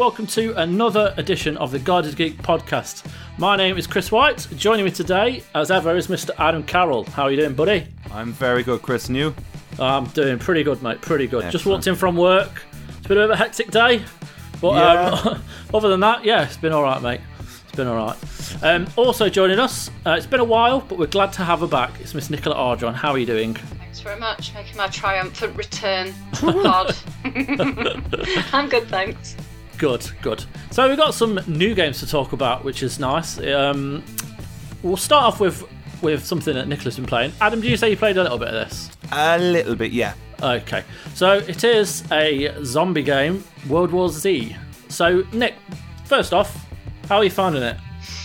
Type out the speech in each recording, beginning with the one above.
welcome to another edition of the Guided Geek podcast. My name is Chris White. Joining me today, as ever, is Mr. Adam Carroll. How are you doing, buddy? I'm very good, Chris, and you? I'm doing pretty good, mate, pretty good. Excellent. Just walked in from work. It's been a bit of a hectic day, but other than that, yeah, it's been alright, mate. It's been alright. Also joining us, it's been a while, but we're glad to have her back. It's Miss Nicola Ardron. How are you doing? Thanks very much, making my triumphant return to the pod. I'm good, thanks. Good. So we've got some new games to talk about, which is nice. We'll start off with something that Nicola's been playing. Adam, did you say you played a little bit of this? A little bit, yeah. Okay, so it is a zombie game, World War Z. So, Nick, first off, how are you finding it?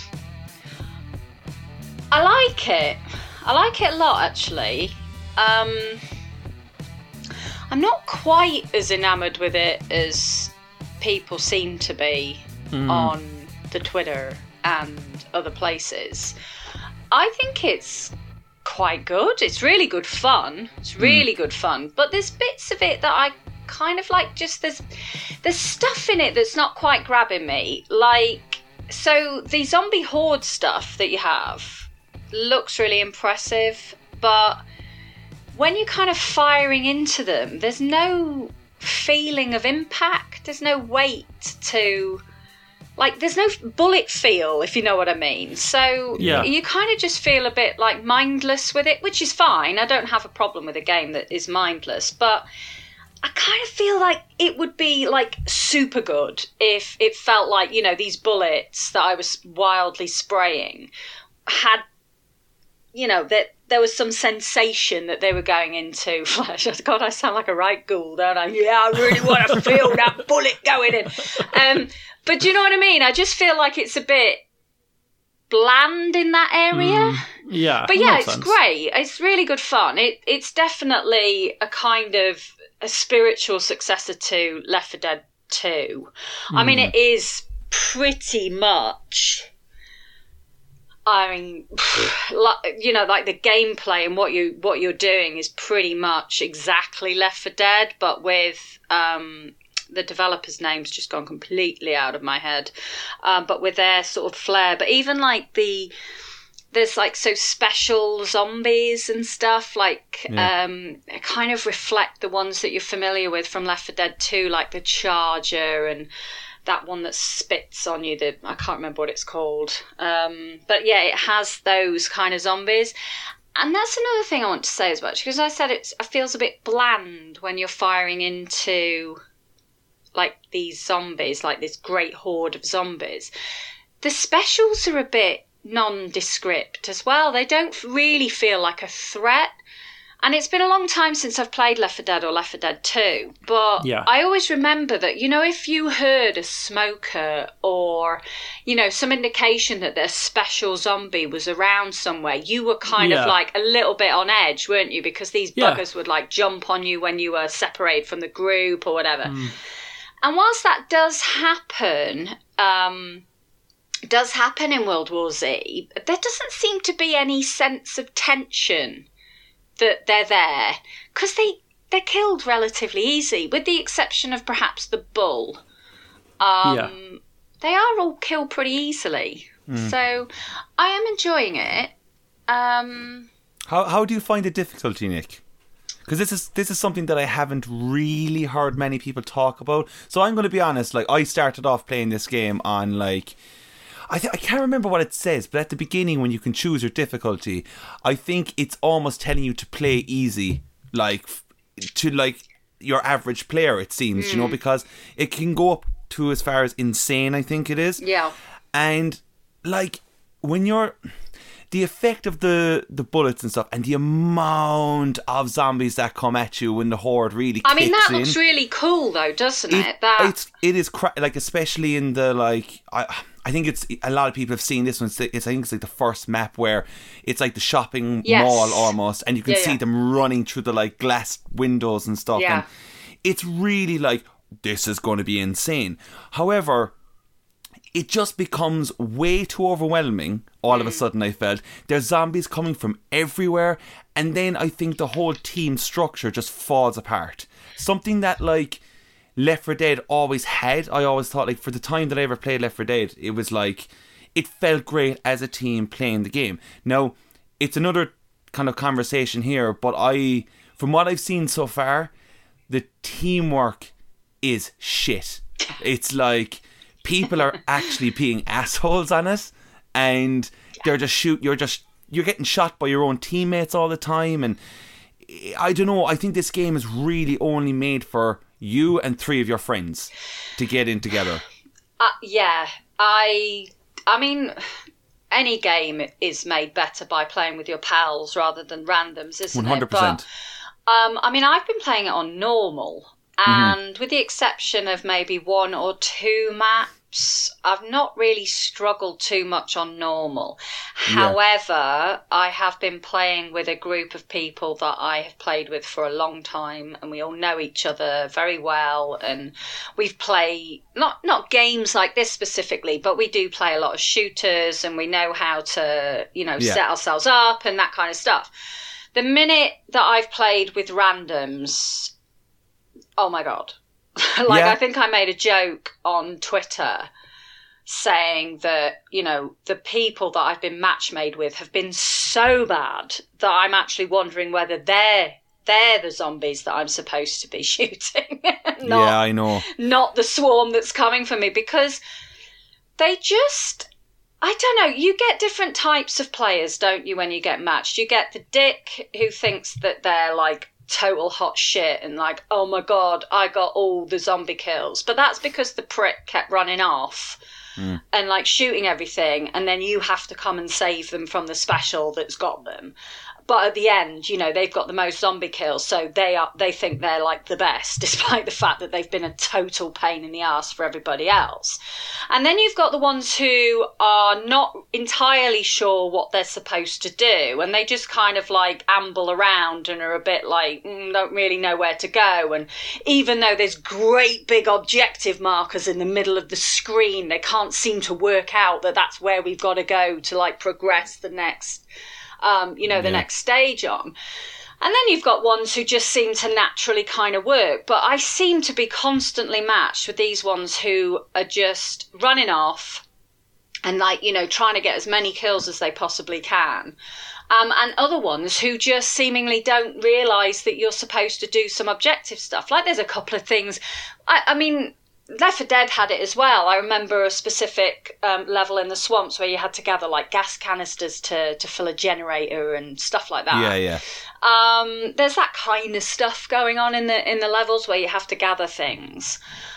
I like it. I like it a lot, actually. I'm not quite as enamoured with it as people seem to be on the Twitter and other places. I think it's quite good. It's really good fun. But there's bits of it that I kind of like. Just there's stuff in it that's not quite grabbing me. Like, so the zombie horde stuff that you have looks really impressive, but when you're kind of firing into them, there's no feeling of impact. There's no weight to, like, there's no bullet feel, if you know what I mean. So you kind of just feel a bit like mindless with it, which is fine. I don't have a problem with a game that is mindless, but I kind of feel like it would be like super good if it felt like, you know, these bullets that I was wildly spraying had, you know, that there was some sensation that they were going into. God, I sound like a right ghoul, don't I? Yeah, I really want to feel that bullet going in. But do you know what I mean? I just feel like it's a bit bland in that area. Yeah. But yeah, it's great. It's really good fun. It's definitely a kind of a spiritual successor to Left 4 Dead 2. I mean, it is pretty much... I mean, you know, like the gameplay and what you're doing is pretty much exactly Left 4 Dead, but with the developer's name's just gone completely out of my head. But with their sort of flair, but even like there's like so special zombies and stuff like kind of reflect the ones that you're familiar with from Left 4 Dead 2, like the Charger and that one that spits on you, I can't remember what it's called. But yeah, it has those kind of zombies. And that's another thing I want to say as well, because I said it feels a bit bland when you're firing into like these zombies, like this great horde of zombies. The specials are a bit nondescript as well. They don't really feel like a threat. And it's been a long time since I've played Left 4 Dead or Left 4 Dead 2, but I always remember that, you know, if you heard a smoker or, you know, some indication that their special zombie was around somewhere, you were kind of like a little bit on edge, weren't you? Because these buggers would like jump on you when you were separated from the group or whatever. And whilst that does happen in World War Z, there doesn't seem to be any sense of tension that they're there, because they're killed relatively easy, with the exception of perhaps the bull. They are all killed pretty easily. So I am enjoying it. How do you find the difficulty, Nick? Because this is something that I haven't really heard many people talk about. So I'm going to be honest, like, I started off playing this game on, like, I can't remember what it says, but at the beginning when you can choose your difficulty, I think it's almost telling you to play easy, like to like your average player, it seems, you know, because it can go up to as far as insane, I think it is. Yeah. And like when you're... the effect of the bullets and stuff, and the amount of zombies that come at you when the horde really kicks in. I mean, that looks really cool, though, doesn't it? It is like, especially in the, like, I think it's, a lot of people have seen this one. I think it's like the first map where it's like the shopping mall almost, and you can see them running through the like glass windows and stuff. Yeah. And it's really like, this is going to be insane. However, it just becomes way too overwhelming all of a sudden, I felt. There's zombies coming from everywhere, and then I think the whole team structure just falls apart. Something that, like, Left 4 Dead always had. I always thought, like, for the time that I ever played Left 4 Dead, it was like, it felt great as a team playing the game. Now, it's another kind of conversation here, but from what I've seen so far, the teamwork is shit. It's like people are actually being assholes on it, and they're just you're getting shot by your own teammates all the time, and I don't know, I think this game is really only made for you and 3 of your friends to get in together. Yeah, I mean, any game is made better by playing with your pals rather than randoms, isn't 100%. it? But, I mean, I've been playing it on normal, and with the exception of maybe 1 or 2 maps, I've not really struggled too much on normal. Yeah. However, I have been playing with a group of people that I have played with for a long time, and we all know each other very well, and we've played not games like this specifically, but we do play a lot of shooters, and we know how to, set ourselves up and that kind of stuff. The minute that I've played with randoms, oh my God. I think I made a joke on Twitter saying that, the people that I've been match made with have been so bad that I'm actually wondering whether they're the zombies that I'm supposed to be shooting. I know. Not the swarm that's coming for me, because they just, I don't know, you get different types of players, don't you, when you get matched? You get the dick who thinks that they're like total hot shit and like, oh my God, I got all the zombie kills. But that's because the prick kept running off and like shooting everything, and then you have to come and save them from the special that's got them. But at the end, they've got the most zombie kills, so they think they're like the best, despite the fact that they've been a total pain in the ass for everybody else. And then you've got the ones who are not entirely sure what they're supposed to do, and they just kind of like amble around and are a bit like, don't really know where to go. And even though there's great big objective markers in the middle of the screen, they can't seem to work out that that's where we've got to go to like progress the next the next stage on. And then you've got ones who just seem to naturally kind of work. But I seem to be constantly matched with these ones who are just running off and like, trying to get as many kills as they possibly can. And other ones who just seemingly don't realise that you're supposed to do some objective stuff. Like there's a couple of things. I mean, Left 4 Dead had it as well. I remember a specific level in the swamps where you had to gather like gas canisters to fill a generator and stuff like that. Yeah. There's that kind of stuff going on in the levels where you have to gather things.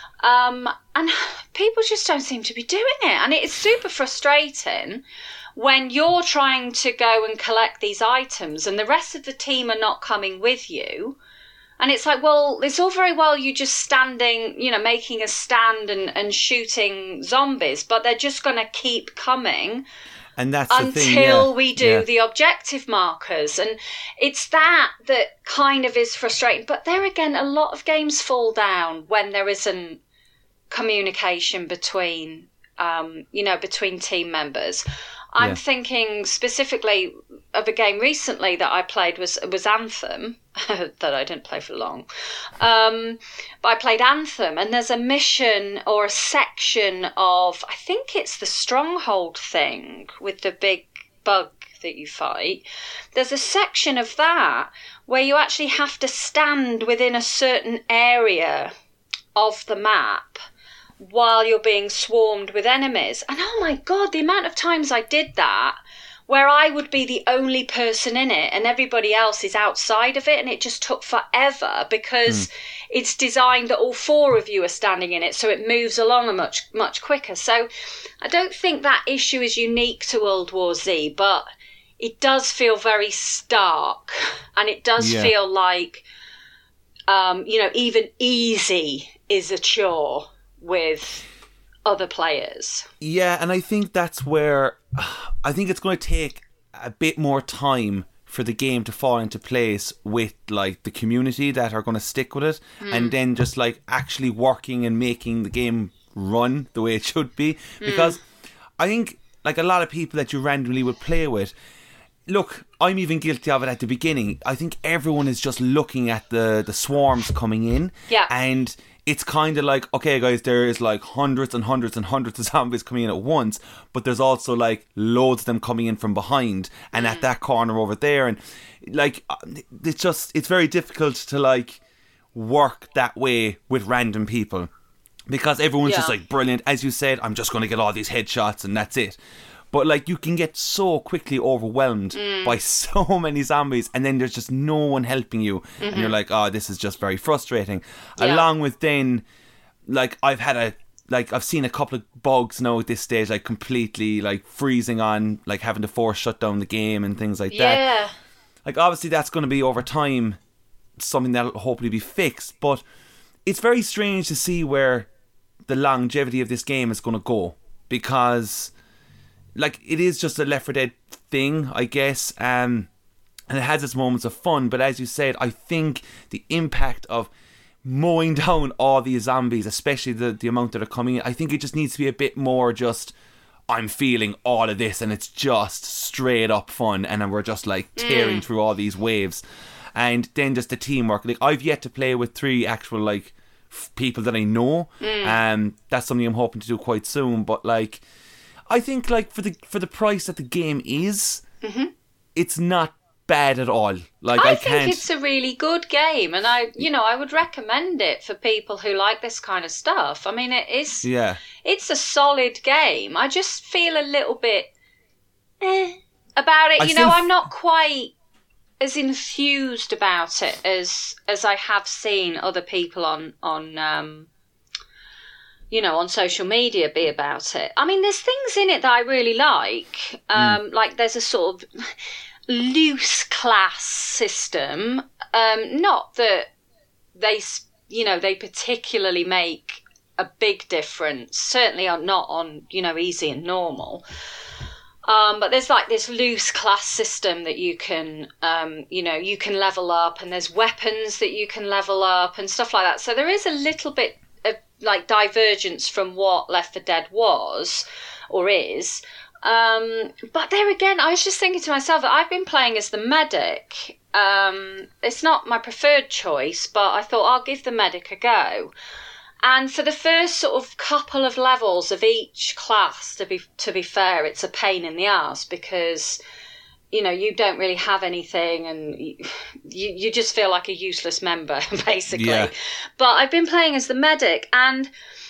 And people just don't seem to be doing it. And it's super frustrating when you're trying to go and collect these items and the rest of the team are not coming with you. And it's like, well, it's all very well you just standing, making a stand and shooting zombies, but they're just going to keep coming and that's until we do the objective markers. And it's that kind of is frustrating. But there again, a lot of games fall down when there isn't communication between, between team members. I'm thinking specifically of a game recently that I played was Anthem, that I didn't play for long. But I played Anthem, and there's a mission or a section of, I think it's the Stronghold thing with the big bug that you fight. There's a section of that where you actually have to stand within a certain area of the map while you're being swarmed with enemies. And oh my God, the amount of times I did that where I would be the only person in it and everybody else is outside of it, and it just took forever because it's designed that all 4 of you are standing in it, so it moves along much quicker. So I don't think that issue is unique to World War Z, but it does feel very stark, and it does feel like even easy is a chore with other players. Yeah, and I think that's where I think it's going to take a bit more time for the game to fall into place with like the community that are going to stick with it, and then just like actually working and making the game run the way it should be. Because I think like a lot of people that you randomly would play with, look, I'm even guilty of it at the beginning. I think everyone is just looking at the swarms coming in, and it's kind of like, okay, guys, there is like hundreds and hundreds and hundreds of zombies coming in at once, but there's also like loads of them coming in from behind and at that corner over there. And like, it's very difficult to like work that way with random people because everyone's just like, brilliant. As you said, I'm just going to get all these headshots and that's it. But like, you can get so quickly overwhelmed by so many zombies, and then there's just no one helping you, and you're like, oh, this is just very frustrating. Yeah. Along with then, like, I've seen a couple of bugs now at this stage, like completely like freezing on, like having to force shut down the game and things like that. Yeah. Like, obviously that's going to be over time something that'll hopefully be fixed, but it's very strange to see where the longevity of this game is going to go, because like, it is just a Left 4 Dead thing, I guess, and it has its moments of fun, but as you said, I think the impact of mowing down all these zombies, especially the amount that are coming in, I think it just needs to be a bit more just, I'm feeling all of this, and it's just straight up fun, and we're just like tearing through all these waves. And then just the teamwork. Like, I've yet to play with 3 actual like people that I know, and that's something I'm hoping to do quite soon, but like, I think like for the price that the game is, it's not bad at all. Like, I think it's a really good game, and I would recommend it for people who like this kind of stuff. I mean, it is. Yeah. It's a solid game. I just feel a little bit about it. I'm not quite as enthused about it as I have seen other people on social media be about it. I mean, there's things in it that I really like. Like, there's a sort of loose class system. Not that they particularly make a big difference. Certainly not on, easy and normal. But there's like this loose class system that you can, you can level up, and there's weapons that you can level up and stuff like that. So there is a little bit of like divergence from what Left 4 Dead was or is. But there again, I was just thinking to myself that I've been playing as the medic. It's not my preferred choice, but I thought I'll give the medic a go. And for the first sort of couple of levels of each class, to be fair, it's a pain in the arse because, you don't really have anything, and you just feel like a useless member, basically. Yeah. But I've been playing as the medic, and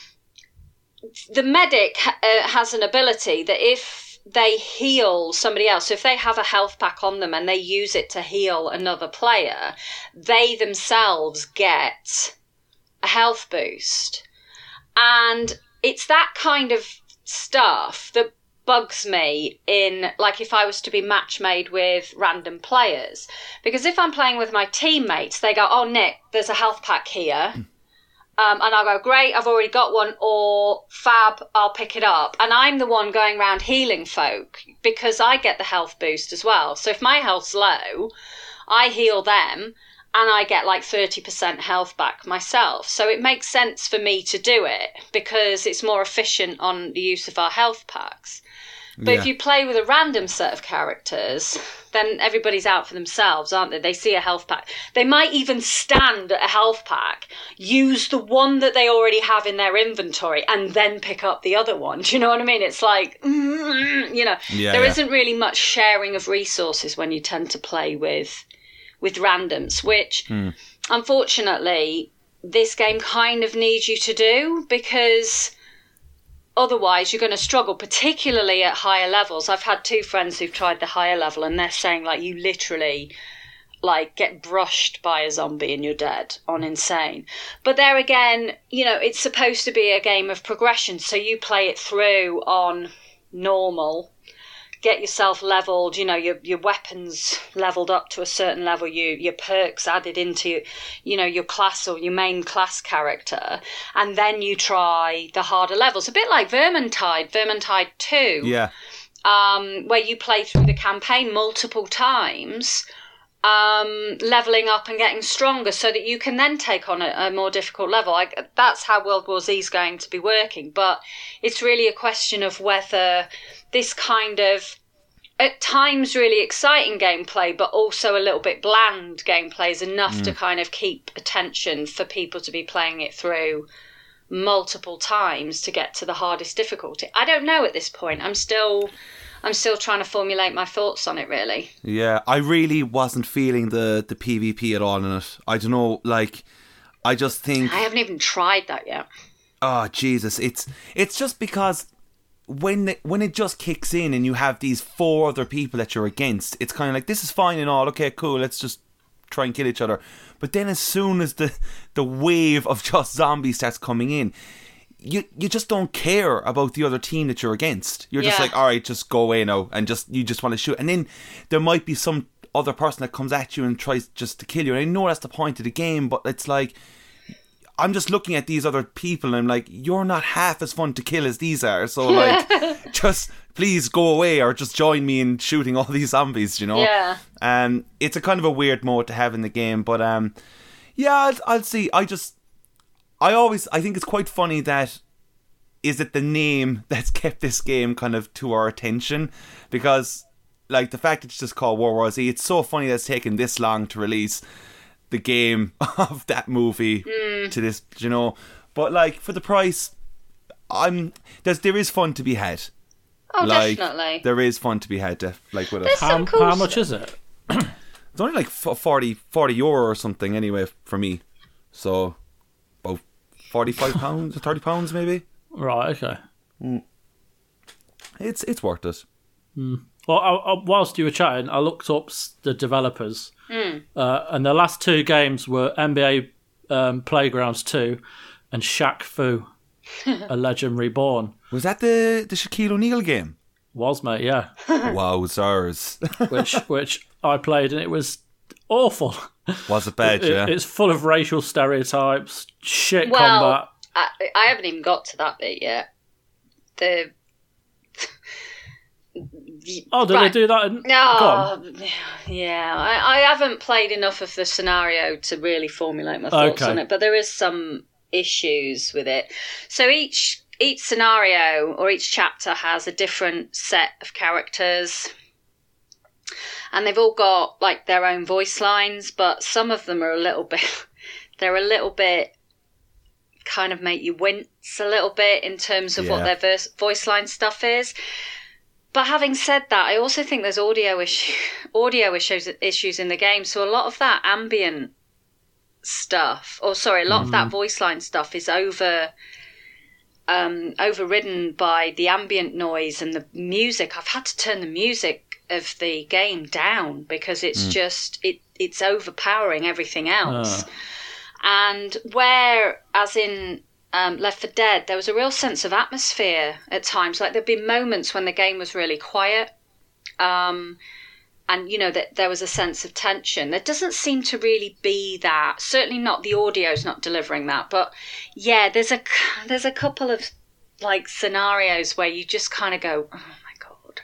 the medic has an ability that if they heal somebody else, so if they have a health pack on them and they use it to heal another player, they themselves get a health boost. And it's that kind of stuff that bugs me in, like, if I was to be match made with random players, because if I'm playing with my teammates, they go, oh, Nick, there's a health pack here, and I'll go, great, I've already got one, or fab, I'll pick it up, and I'm the one going around healing folk because I get the health boost as well. So if my health's low, I heal them and I get like 30% health back myself. So it makes sense for me to do it because it's more efficient on the use of our health packs. But if you play with a random set of characters, then everybody's out for themselves, aren't they? They see a health pack. They might even stand at a health pack, use the one that they already have in their inventory, and then pick up the other one. Do you know what I mean? It's like, there isn't really much sharing of resources when you tend to play with randoms, which unfortunately this game kind of needs you to do, because otherwise you're going to struggle, particularly at higher levels. I've had 2 friends who've tried the higher level, and they're saying like you literally like get brushed by a zombie and you're dead on insane. But there again, it's supposed to be a game of progression, so you play it through on normal, get yourself leveled, your weapons leveled up to a certain level, your perks added into, your class or your main class character, and then you try the harder levels. A bit like Vermintide 2, where you play through the campaign multiple times, leveling up and getting stronger so that you can then take on a more difficult level. That's how World War Z is going to be working, but it's really a question of whether this kind of at times really exciting gameplay, but also a little bit bland gameplay is enough to kind of keep attention for people to be playing it through multiple times to get to the hardest difficulty. I don't know at this point. I'm still trying to formulate my thoughts on it, really. Yeah, I really wasn't feeling the PvP at all in it. I don't know, like, I just think... I haven't even tried that yet. Oh, Jesus. It's just because when it just kicks in and you have these 4 other people that you're against, it's kind of like, this is fine and all, okay, cool, let's just try and kill each other. But then as soon as the wave of just zombies starts coming in, you just don't care about the other team that you're against. You're just like, all right, just go away now, and you just want to shoot. And then there might be some other person that comes at you and tries just to kill you. And I know that's the point of the game, but it's like, I'm just looking at these other people and I'm like, you're not half as fun to kill as these are. So like, just please go away or just join me in shooting all these zombies, you know? Yeah. It's a kind of a weird mode to have in the game, but yeah, I'll see. I think it's quite funny that is it the name that's kept this game kind of to our attention, because like the fact it's just called World War Z, it's so funny that it's taken this long to release the game of that movie to this, you know. But like for the price, there is fun to be had. Oh, like, definitely. There is fun to be had, like with it. How much is it? It's only like 40 euro or something anyway for me. So about £45 or £30 maybe. Right, okay. It's worth it. Well, whilst you were chatting, I looked up the developers, and the last 2 games were NBA Playgrounds 2 and Shaq Fu, A Legend Reborn. Was that the Shaquille O'Neal game? Was, mate, yeah. Wowzers. which I played, and it was awful. Was it bad, yeah? It's full of racial stereotypes, combat. I haven't even got to that bit yet. Did they do that? Yeah. I haven't played enough of the scenario to really formulate my thoughts on it, but there is some issues with it. So each scenario or each chapter has a different set of characters, and they've all got like their own voice lines, but some of them are a little bit kind of make you wince a little bit in terms of what their voice line stuff is. But having said that, I also think there's audio issues in the game. So a lot of that ambient stuff, a lot of that voice line stuff is overridden by the ambient noise and the music. I've had to turn the music of the game down because it's just it's overpowering everything else. And whereas in Left 4 Dead, there was a real sense of atmosphere at times. Like there'd be moments when the game was really quiet, and you know that there was a sense of tension. There doesn't seem to really be that. Certainly not, the audio's not delivering that. But yeah, there's a couple of like scenarios where you just kind of go, oh my god.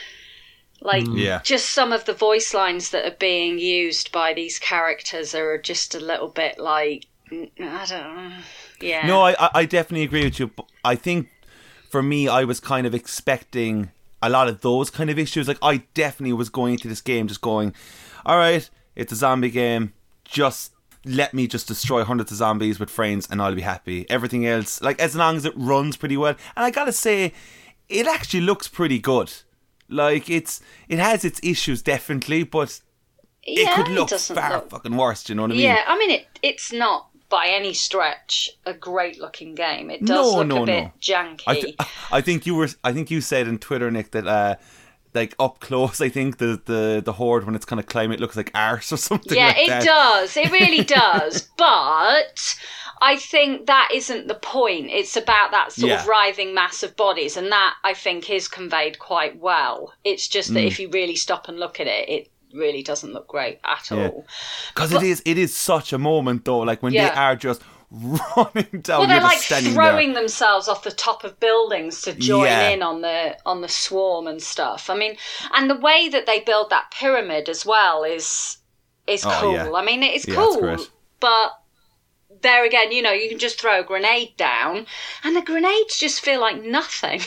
Like just some of the voice lines that are being used by these characters are just a little bit like, I don't know. Yeah. No, I definitely agree with you. I think for me, I was kind of expecting a lot of those kind of issues. Like I definitely was going into this game just going, all right, it's a zombie game. Just let me just destroy hundreds of zombies with friends and I'll be happy. Everything else, like as long as it runs pretty well. And I gotta say, it actually looks pretty good. Like it has its issues definitely, but it could look far fucking worse. Do you know what I mean? Yeah, I mean it's not by any stretch a great looking game. It does look a bit janky. I think you said on Twitter, Nick, that like up close, I think the horde when it's kind of climbing, it looks like arse or something. Yeah, like that. It does. It really does. But I think that isn't the point. It's about that sort of writhing mass of bodies, and that I think is conveyed quite well. It's just that if you really stop and look at it, it really doesn't look great at all. Because it is such a moment though, like when they are just running down. Well, they're like throwing themselves off the top of buildings to join in on the swarm and stuff. I mean, and the way that they build that pyramid as well is cool. Yeah. I mean, it's cool, but there again, you know, you can just throw a grenade down, and the grenades just feel like nothing.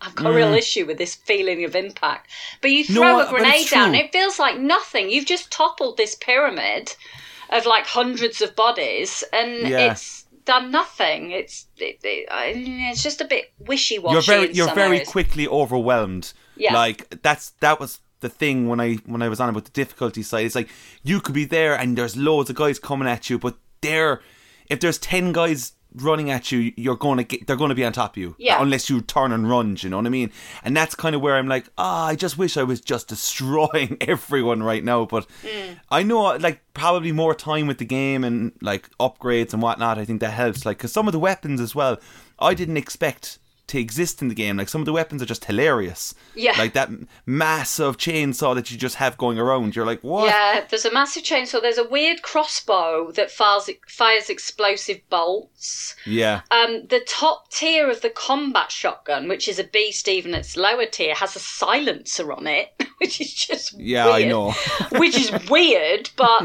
I've got a real issue with this feeling of impact. But you throw No, a but grenade it's down, true. it feels like nothing. You've just toppled this pyramid of like hundreds of bodies, and Yeah. it's done nothing. It's just a bit wishy-washy. You're very quickly overwhelmed. Yeah. Like that was the thing when I was on about the difficulty side. It's like you could be there and there's loads of guys coming at you, but if there's 10 guys running at you, they're going to be on top of you. Yeah. Unless you turn and run, you know what I mean? And that's kind of where I'm like, I just wish I was just destroying everyone right now. But I know, like, probably more time with the game and like upgrades and whatnot, I think that helps. Like, because some of the weapons as well, I didn't expect to exist in the game. Like, some of the weapons are just hilarious. Yeah. Like that massive chainsaw that you just have going around. You're like, what? Yeah, there's a massive chainsaw. There's a weird crossbow that fires explosive bolts. Yeah. The top tier of the combat shotgun, which is a beast even its lower tier, has a silencer on it, which is just Yeah, weird. I know. Which is weird, but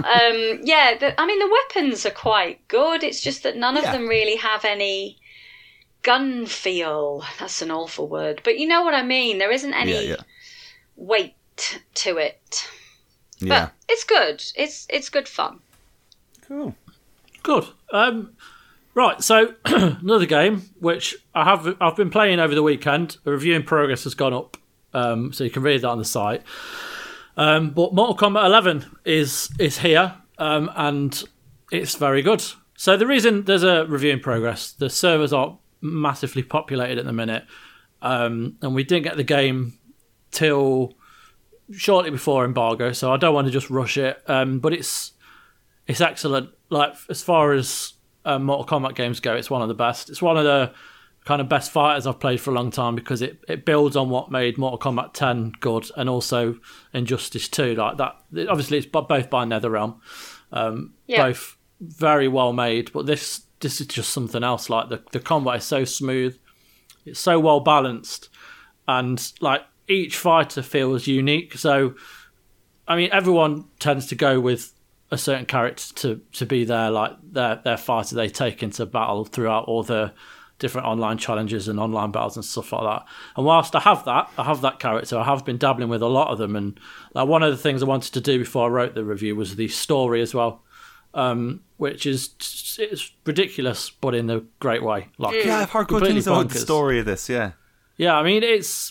the weapons are quite good. It's just that none of them really have any gun feel. That's an awful word, but you know what I mean. There isn't any weight to it. Yeah. But it's good. It's good fun. Cool. Good. Right, so another game which I've been playing over the weekend. A review in progress has gone up, so you can read that on the site. But Mortal Kombat 11 is here, and it's very good. So the reason there's a review in progress, the servers aren't massively populated at the minute, and we didn't get the game till shortly before embargo, so I don't want to just rush it. But it's excellent. Like, as far as Mortal Kombat games go, it's one of the best. It's one of the kind of best fighters I've played for a long time, because it builds on what made Mortal Kombat 10 good, and also Injustice 2. Like that, obviously it's both by NetherRealm, both very well made. But this is just something else. Like the combat is so smooth, it's so well balanced, and like each fighter feels unique. So, I mean, everyone tends to go with a certain character to be their fighter they take into battle throughout all the different online challenges and online battles and stuff like that. And whilst I have that character, I have been dabbling with a lot of them. And like, one of the things I wanted to do before I wrote the review was the story as well, which it's ridiculous, but in a great way. Like, Yeah, I've heard good completely things about the bonkers. story of this, yeah. Yeah, I mean, it's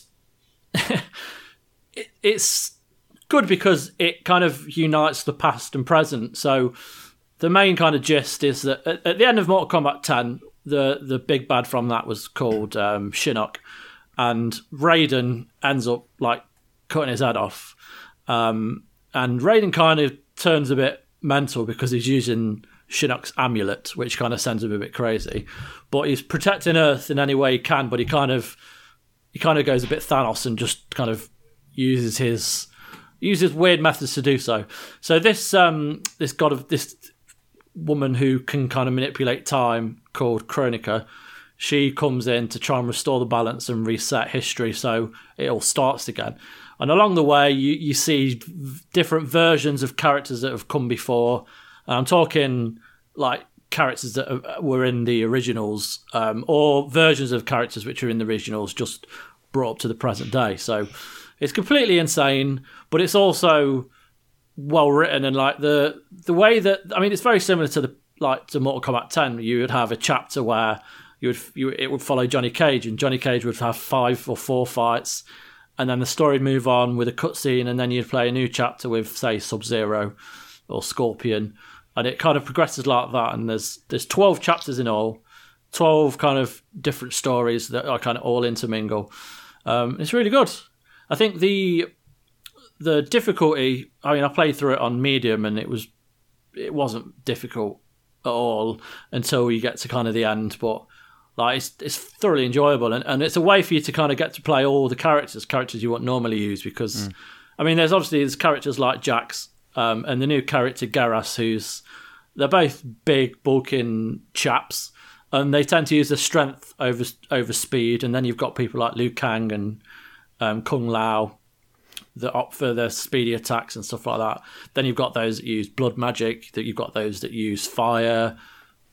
it's good because it kind of unites the past and present. So the main kind of gist is that at the end of Mortal Kombat 10, the big bad from that was called Shinnok, and Raiden ends up like cutting his head off, and Raiden kind of turns a bit mental because he's using Shinnok's amulet, which kind of sends him a bit crazy. But he's protecting Earth in any way he can, but he kind of goes a bit Thanos and just kind of uses weird methods to do so. So this woman who can kind of manipulate time, called Chronica, she comes in to try and restore the balance and reset history so it all starts again. And along the way, you see different versions of characters that have come before. And I'm talking like characters that were in the originals, or versions of characters which are in the originals just brought up to the present day. So it's completely insane, but it's also well written, and like the way that, I mean, it's very similar to Mortal Kombat 10. You would have a chapter where it would follow Johnny Cage, and Johnny Cage would have 5 or 4 fights, and then the story would move on with a cutscene, and then you'd play a new chapter with, say, Sub-Zero or Scorpion, and it kind of progresses like that. And there's 12 chapters in all, 12 kind of different stories that are kind of all intermingle. It's really good. I think the difficulty, I mean, I played through it on medium, and it wasn't difficult at all until you get to kind of the end. But like, it's thoroughly enjoyable, and it's a way for you to kind of get to play all the characters you wouldn't normally use, because I mean, there's characters like Jax, and the new character Geras, they're both big bulking chaps, and they tend to use their strength over speed. And then you've got people like Liu Kang and Kung Lao that opt for their speedy attacks and stuff like that. Then you've got those that use blood magic, that you've got those that use fire.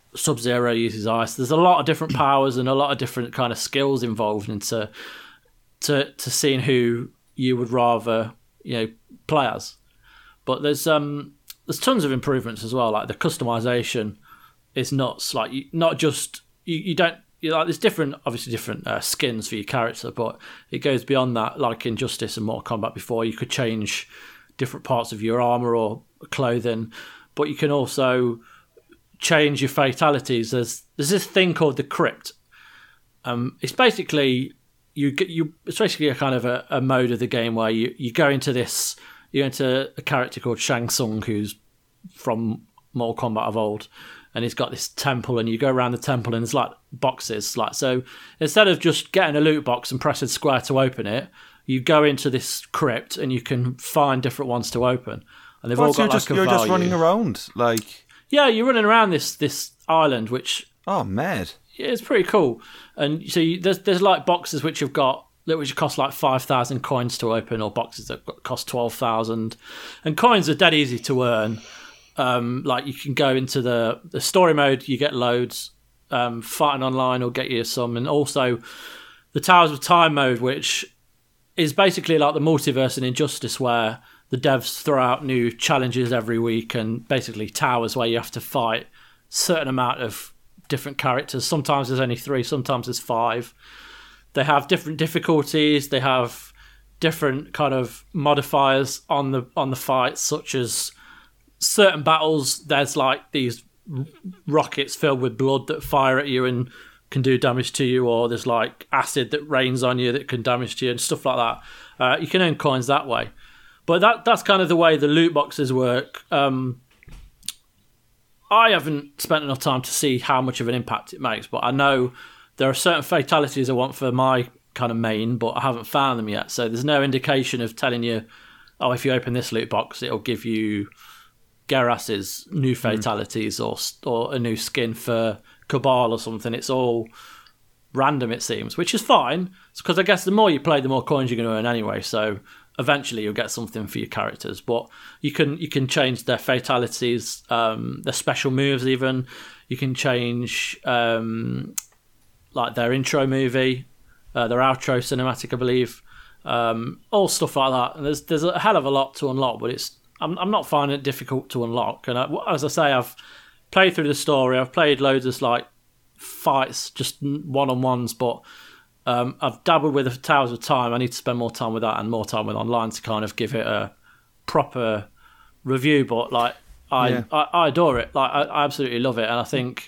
Sub-Zero uses ice. There's a lot of different powers and a lot of different kind of skills involved into to seeing who you would rather play as. But there's tons of improvements as well. Like the customization is nuts. Like not just you don't. There's different skins for your character, but it goes beyond that. Like in Justice and Mortal Kombat before, you could change different parts of your armor or clothing, but you can also change your fatalities. There's this thing called the crypt. It's basically it's basically a kind of a mode of the game where you go into a character called Shang Tsung, who's from Mortal Kombat of old. And he's got this temple, and you go around the temple, and there's like boxes. So instead of just getting a loot box and pressing square to open it, you go into this crypt, and you can find different ones to open. And they've all got you're just running around, like yeah, you're running around this island, which mad. It's pretty cool. And so there's like boxes which cost like 5,000 coins to open, or boxes that cost 12,000, and coins are dead easy to earn. Like you can go into the story mode, you get loads. Fighting online will get you some, and also the Towers of Time mode, which is basically like the multiverse in Injustice, where the devs throw out new challenges every week, and basically towers where you have to fight a certain amount of different characters. Sometimes there's only 3, sometimes there's 5. They have different difficulties. They have different kind of modifiers on the fights, such as certain battles, there's like these rockets filled with blood that fire at you and can do damage to you, or there's like acid that rains on you that can damage to you and stuff like that. You can earn coins that way. But that's kind of the way the loot boxes work. I haven't spent enough time to see how much of an impact it makes, but I know there are certain fatalities I want for my kind of main, but I haven't found them yet. So there's no indication of telling you, oh, if you open this loot box, it'll give you Geras's new fatalities or a new skin for Cabal or something. It's all random, it seems, which is fine. It's because I guess the more you play, the more coins you're going to earn anyway. So eventually you'll get something for your characters. But you can change their fatalities, their special moves even. You can change like their intro movie, their outro cinematic, I believe. All stuff like that. And there's a hell of a lot to unlock, but I'm not finding it difficult to unlock. And as I say, I've played through the story. I've played loads of like fights, just one-on-ones, but I've dabbled with the Towers of Time. I need to spend more time with that and more time with online to kind of give it a proper review. But like, I adore it. Like, I absolutely love it. And I think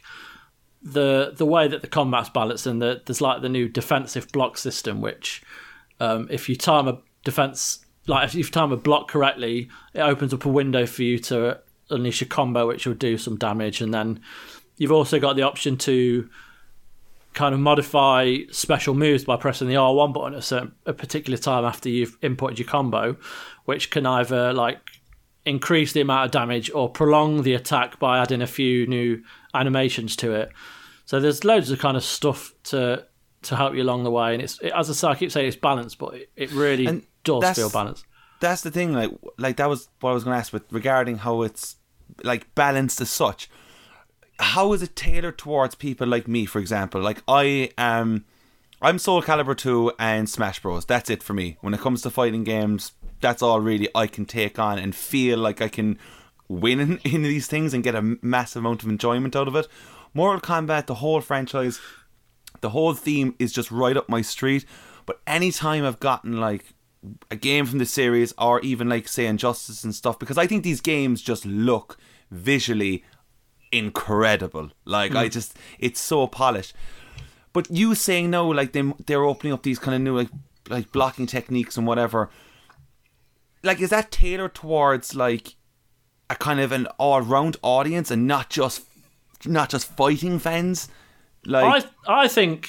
the way that the combat's balanced, and there's like the new defensive block system, which if you time a defense. Like, if you time a block correctly, it opens up a window for you to unleash a combo which will do some damage. And then you've also got the option to kind of modify special moves by pressing the R1 button at a particular time after you've inputted your combo, which can either like increase the amount of damage or prolong the attack by adding a few new animations to it. So there's loads of kind of stuff to help you along the way. And as I say, I keep saying it's balanced, but it really does feel balanced. That's the thing, like that was what I was going to ask regarding how it's like balanced as such. How is it tailored towards people like me, for example? Like I'm Soul Calibur 2 and Smash Bros. That's it for me. When it comes to fighting games, that's all really I can take on and feel like I can win in these things and get a massive amount of enjoyment out of it. Mortal Kombat, the whole franchise, the whole theme is just right up my street. But anytime I've gotten like a game from the series, or even like say Injustice and stuff, because I think these games just look visually incredible. Like it's so polished. But you saying no, like they're opening up these kind of new like blocking techniques and whatever. Like, is that tailored towards like a kind of an all-round audience and not just fighting fans? Like, I think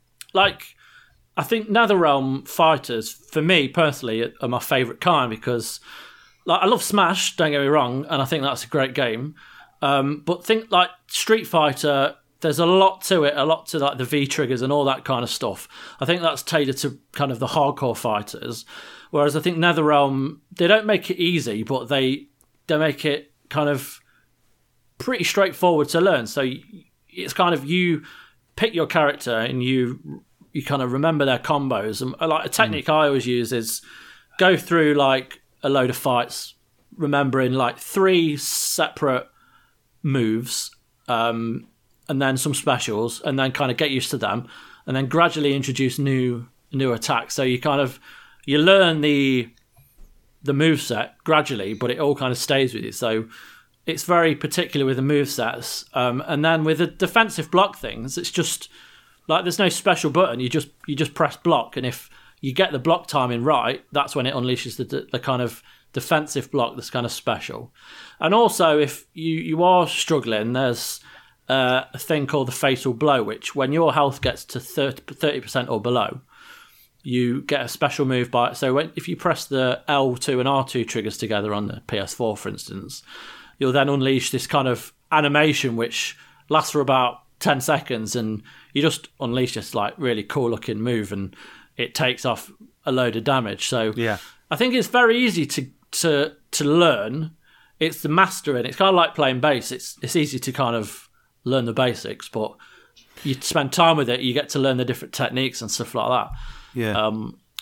NetherRealm fighters, for me personally, are my favourite kind, because like I love Smash, don't get me wrong, and I think that's a great game. But think like Street Fighter, there's a lot to it, a lot to like the V triggers and all that kind of stuff. I think that's tailored to kind of the hardcore fighters. Whereas I think NetherRealm, they don't make it easy, but they make it kind of pretty straightforward to learn. So it's kind of, you pick your character and you you kind of remember their combos. And like a technique I always use is go through like a load of fights, remembering like 3 separate moves, and then some specials, and then kind of get used to them, and then gradually introduce new attacks. So you learn the moveset gradually, but it all kind of stays with you. So it's very particular with the movesets. And then with the defensive block things, it's just like there's no special button. You just press block, and if you get the block timing right, that's when it unleashes the kind of defensive block that's kind of special. And also, if you are struggling, there's a thing called the fatal blow, which when your health gets to 30% or below, you get a special move by it. So if you press the L2 and R2 triggers together on the PS4, for instance, you'll then unleash this kind of animation which lasts for about 10 seconds, and you just unleash this like really cool looking move, and it takes off a load of damage. So Yeah. I think it's very easy to learn. It's the mastering. It's kind of like playing bass. It's easy to kind of learn the basics, but you spend time with it, you get to learn the different techniques and stuff like that. Yeah.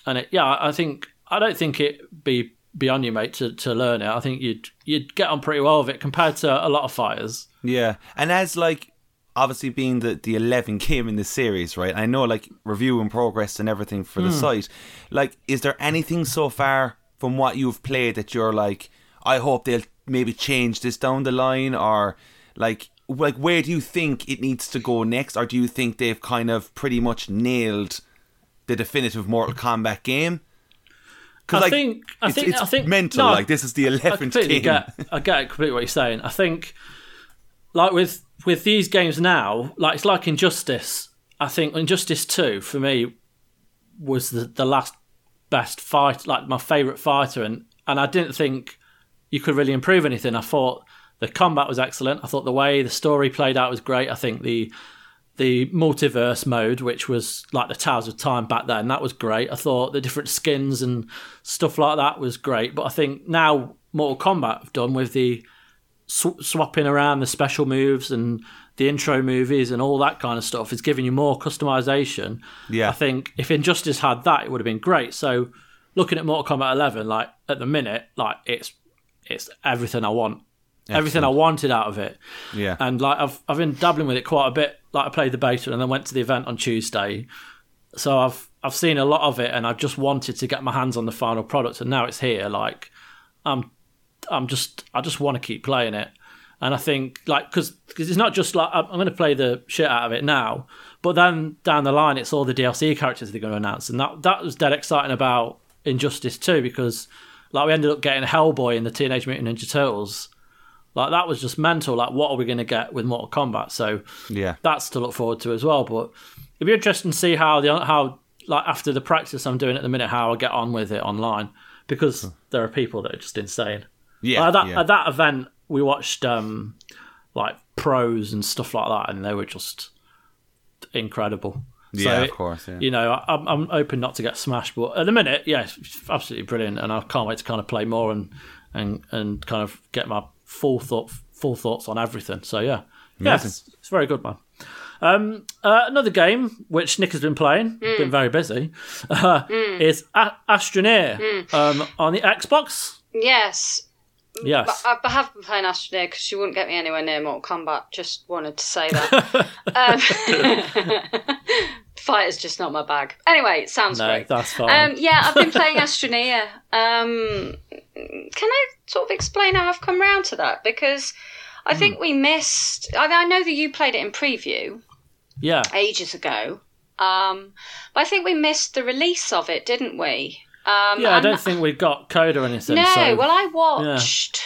I don't think it'd be beyond you, mate, to learn it. I think you'd get on pretty well with it compared to a lot of fighters. Yeah. And as like obviously being the 11th game in the series, right? I know like review and progress and everything for the site. Like, is there anything so far from what you've played that you're like, I hope they'll maybe change this down the line, or like where do you think it needs to go next, or do you think they've kind of pretty much nailed the definitive Mortal Kombat game? I think it's mental. No, like this is the 11th game. I get completely what you're saying. I think like with these games now, like it's like Injustice. I think Injustice 2 for me was the last best fight, like my favourite fighter, and I didn't think you could really improve anything. I thought the combat was excellent. I thought the way the story played out was great. I think the multiverse mode, which was like the Towers of Time back then, that was great. I thought the different skins and stuff like that was great. But I think now Mortal Kombat have done with the swapping around the special moves and the intro movies and all that kind of stuff is giving you more customization. Yeah. I think if Injustice had that, it would have been great. So looking at Mortal Kombat 11, like at the minute, like it's everything I want. Excellent. Everything I wanted out of it. Yeah. And like I've been dabbling with it quite a bit. Like I played the beta and then went to the event on Tuesday. So I've seen a lot of it, and I've just wanted to get my hands on the final product, and now it's here. Like I just want to keep playing it. And I think like because it's not just like I'm going to play the shit out of it now, but then down the line it's all the DLC characters they're going to announce, and that was dead exciting about Injustice 2, because like we ended up getting Hellboy in the Teenage Mutant Ninja Turtles. Like that was just mental. Like, what are we going to get with Mortal Kombat? So yeah, that's to look forward to as well. But it'd be interesting to see how like after the practice I'm doing at the minute, how I get on with it online, because there are people that are just insane. Yeah, at that event we watched like pros and stuff like that, and they were just incredible. Yeah, so, of course. Yeah. You know, I'm open not to get smashed, but at the minute, yeah, it's absolutely brilliant, and I can't wait to kind of play more and kind of get my full thoughts on everything. So yeah, it's very good, man. Another game which Nick has been playing, been very busy, is Astroneer on the Xbox. Yes. Yes. I have been playing Astroneer because she wouldn't get me anywhere near Mortal Kombat. Just wanted to say that. Fighter's just not my bag. Anyway, it sounds great. That's fine. Yeah, I've been playing Astroneer. Can I sort of explain how I've come round to that? Because I think we missed... I know that you played it in preview ages ago. But I think we missed the release of it, didn't we? I don't think we got code or anything. No, so, well, I watched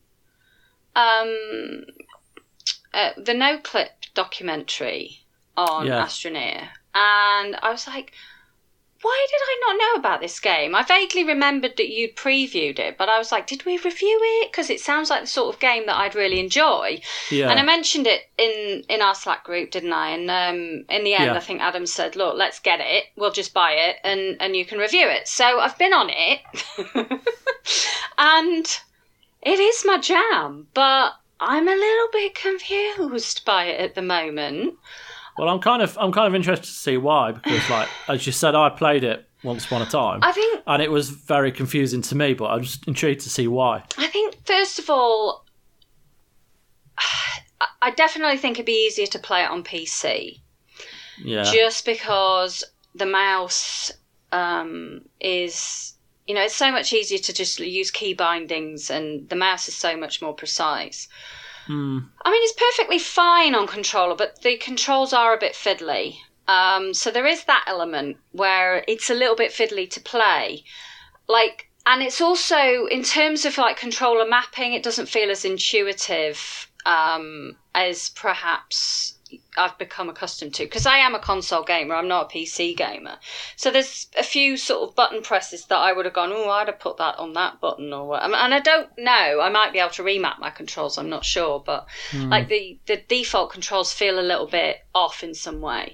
the NoClip documentary on Astroneer, and I was like, why did I not know about this game? I vaguely remembered that you'd previewed it, but I was like, did we review it? Because it sounds like the sort of game that I'd really enjoy. Yeah. And I mentioned it in our Slack group, didn't I? And in the end, I think Adam said, look, let's get it. We'll just buy it and you can review it. So I've been on it. And it is my jam, but I'm a little bit confused by it at the moment. Well, I'm kind of interested to see why, because, like, as you said, I played it once upon a time. I think, and it was very confusing to me, but I'm just intrigued to see why. I think, first of all, I definitely think it'd be easier to play it on PC. Yeah. Just because the mouse is, it's so much easier to just use key bindings, and the mouse is so much more precise. I mean, it's perfectly fine on controller, but the controls are a bit fiddly. So there is that element where it's a little bit fiddly to play. And it's also, in terms of like controller mapping, it doesn't feel as intuitive as perhaps I've become accustomed to, because I am a console gamer, I'm not a PC gamer. So there's a few sort of button presses that I would have gone, I'd have put that on that button or what. And I don't know, I might be able to remap my controls, I'm not sure, but like the default controls feel a little bit off in some way.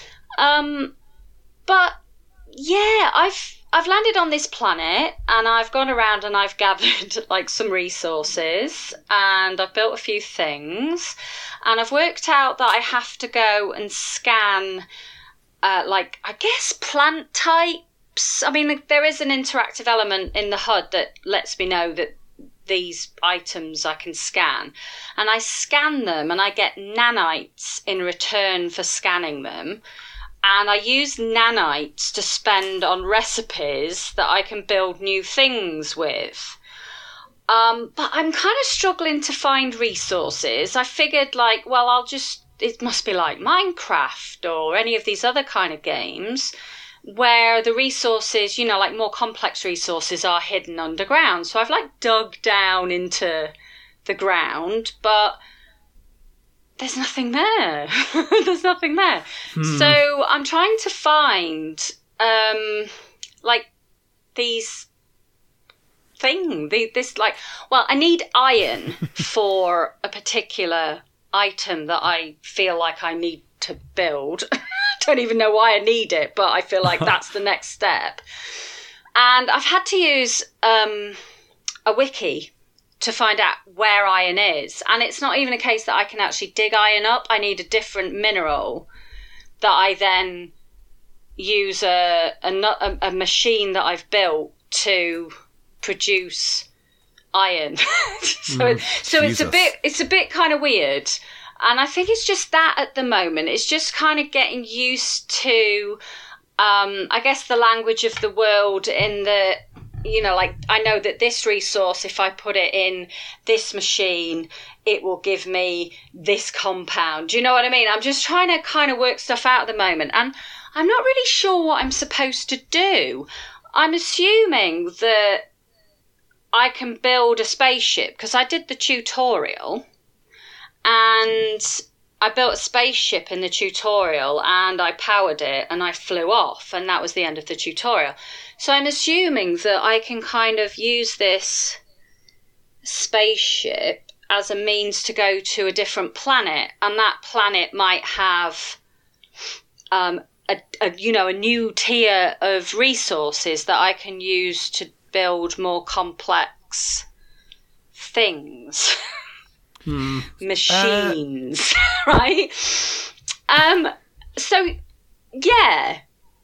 But yeah, I've landed on this planet, and I've gone around and I've gathered like some resources, and I've built a few things, and I've worked out that I have to go and scan I guess plant types. I mean, there is an interactive element in the HUD that lets me know that these items I can scan, and I scan them and I get nanites in return for scanning them. And I use nanites to spend on recipes that I can build new things with. But I'm kind of struggling to find resources. I figured, it must be like Minecraft or any of these other kind of games where the resources, like more complex resources, are hidden underground. So I've dug down into the ground, but there's nothing there. There's nothing there. So I'm trying to find these things. I need iron for a particular item that I feel like I need to build. I don't even know why I need it, but I feel like that's the next step. And I've had to use a wiki to find out where iron is. And it's not even a case that I can actually dig iron up. I need a different mineral that I then use a machine that I've built to produce iron. So it's a bit kind of weird. And I think it's just that at the moment. It's just kind of getting used to, I guess, the language of the world in the, I know that this resource, if I put it in this machine, it will give me this compound. Do you know what I mean? I'm just trying to kind of work stuff out at the moment. And I'm not really sure what I'm supposed to do. I'm assuming that I can build a spaceship, because I did the tutorial and I built a spaceship in the tutorial and I powered it and I flew off, and that was the end of the tutorial. So I'm assuming that I can kind of use this spaceship as a means to go to a different planet, and that planet might have a new tier of resources that I can use to build more complex things. Machines, right? So yeah,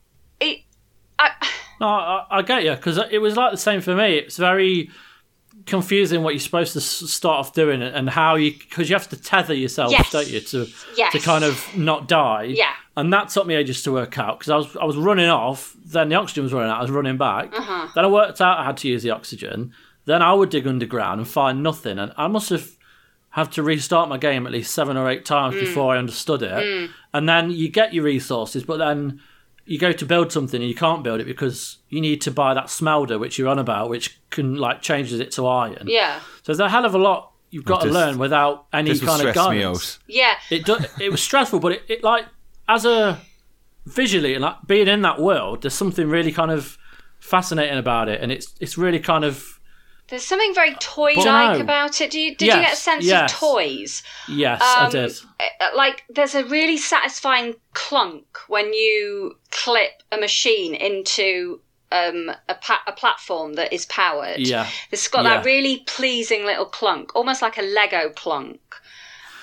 I get you, because it was like the same for me. It's very confusing what you're supposed to start off doing, and how because you have to tether yourself, don't you, to kind of not die. Yeah. And that took me ages to work out, because I was running off, then the oxygen was running out, I was running back. Then I worked out I had to use the oxygen. Then I would dig underground and find nothing, and I must have had to restart my game at least 7 or 8 times before I understood it. And then you get your resources, but then you go to build something and you can't build it because you need to buy that smelter, which you're on about, which can changes it to iron. Yeah. So there's a hell of a lot you've got to learn without any kind of guidance. Yeah. It was stressful, but it as a visually and being in that world, there's something really kind of fascinating about it, and it's really kind of. There's something very toy-like about it. Did you get a sense of toys? Yes, I did. There's a really satisfying clunk when you clip a machine into a platform that is powered. Yeah. It's got that really pleasing little clunk, almost like a Lego clunk.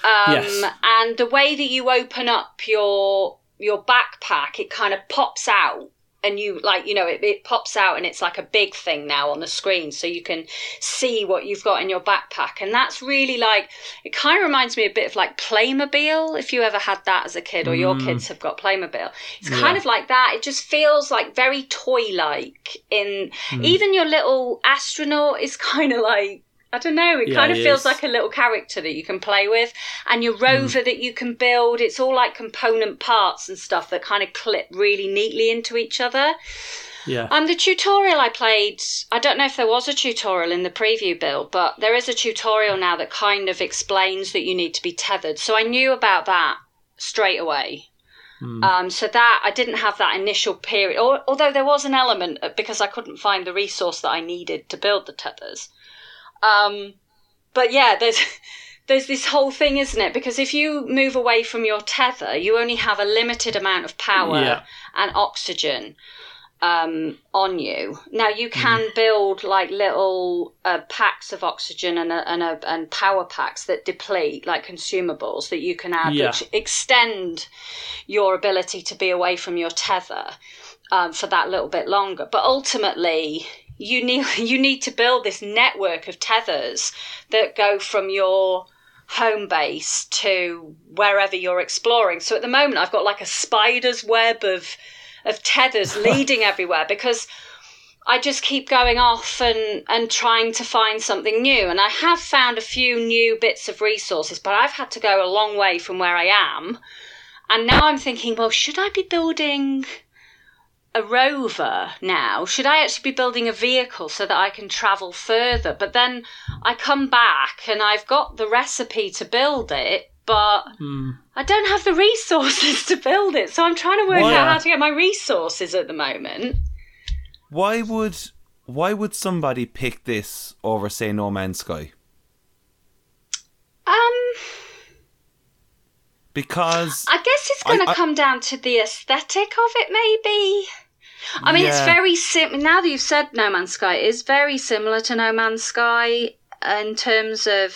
Yes. And the way that you open up your backpack, it kind of pops out. And it pops out and it's like a big thing now on the screen, so you can see what you've got in your backpack. And that's really it kind of reminds me a bit of like Playmobil, if you ever had that as a kid, or your kids have got Playmobil. It's kind of like that. It just feels like very toy-like. Even your little astronaut is kind of like, I don't know, it kind of feels like a little character that you can play with. And your rover that you can build, it's all like component parts and stuff that kind of clip really neatly into each other. Yeah. The tutorial I played, I don't know if there was a tutorial in the preview build, but there is a tutorial now that kind of explains that you need to be tethered. So I knew about that straight away. So that I didn't have that initial period, although there was an element because I couldn't find the resource that I needed to build the tethers. But yeah, there's this whole thing, isn't it? Because if you move away from your tether, you only have a limited amount of power and oxygen on you. Now you can build like little packs of oxygen and power packs that deplete, like consumables that you can add, which extend your ability to be away from your tether for that little bit longer. But ultimately, you need to build this network of tethers that go from your home base to wherever you're exploring. So at the moment, I've got like a spider's web of tethers leading everywhere, because I just keep going off and trying to find something new. And I have found a few new bits of resources, but I've had to go a long way from where I am. And now I'm thinking, well, should I be building a rover now? Should I actually be building a vehicle so that I can travel further? But then I come back and I've got the recipe to build it, but I don't have the resources to build it. So I'm trying to work out how to get my resources at the moment. Why would somebody pick this over, say, No Man's Sky? Because I guess it's going to come down to the aesthetic of it, maybe. I mean, it's very now that you've said No Man's Sky, it is very similar to No Man's Sky in terms of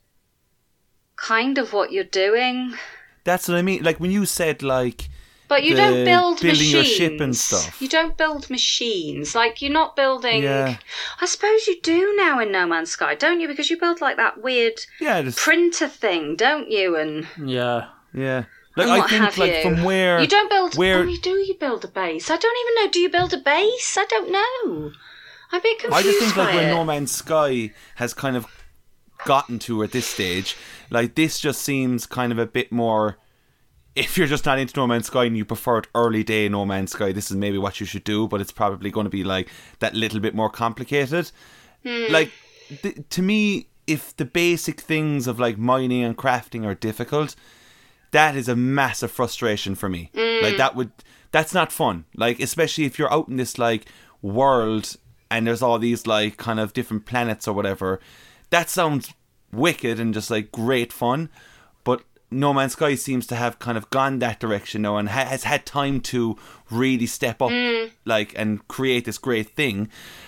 kind of what you're doing. That's what I mean. Like when you said, like, but you don't build building machines. Your ship and stuff. You don't build machines. Like, you're not building. Yeah. I suppose you do now in No Man's Sky, don't you? Because you build like that weird printer thing, don't you? And yeah. Like, I think, like, from where you don't build. You build a base? I don't even know. Do you build a base? I don't know. I'm a bit confused. I just think like where No Man's Sky has kind of gotten to at this stage, like this just seems kind of a bit more. If you're just not into No Man's Sky and you preferred early day No Man's Sky, this is maybe what you should do. But it's probably going to be like that little bit more complicated. Like to me, if the basic things of like mining and crafting are difficult, that is a massive frustration for me. Like that's not fun. Like, especially if you're out in this like world and there's all these like kind of different planets or whatever. That sounds wicked and just like great fun. But No Man's Sky seems to have kind of gone that direction now and has had time to really step up like and create this great thing.